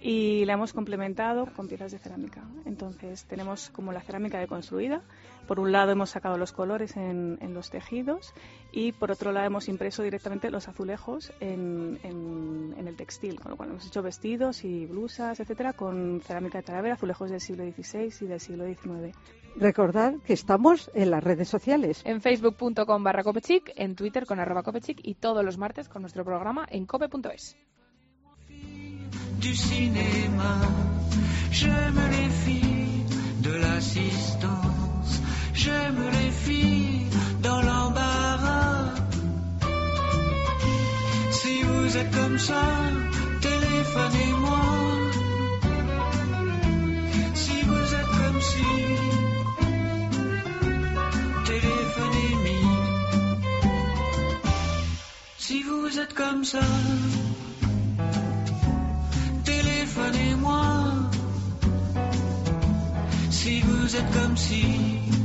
y la hemos complementado con piezas de cerámica. Entonces, tenemos como la cerámica deconstruida. Por un lado hemos sacado los colores en, en los tejidos y por otro lado hemos impreso directamente los azulejos en, en, en el textil, con lo cual hemos hecho vestidos y blusas, etcétera, con cerámica de Talavera, azulejos del siglo dieciséis y del siglo diecinueve. Recordad que estamos en las redes sociales. En facebook punto com barra copechic, en Twitter con arroba copechic y todos los martes con nuestro programa en cope punto es. Du cinéma, j'aime les filles de l'assistance, j'aime les filles dans l'embarras. Si vous êtes comme ça, téléphonez-moi. Si vous êtes comme si, téléphonez-moi. ça, téléphonez-moi. Si vous êtes comme si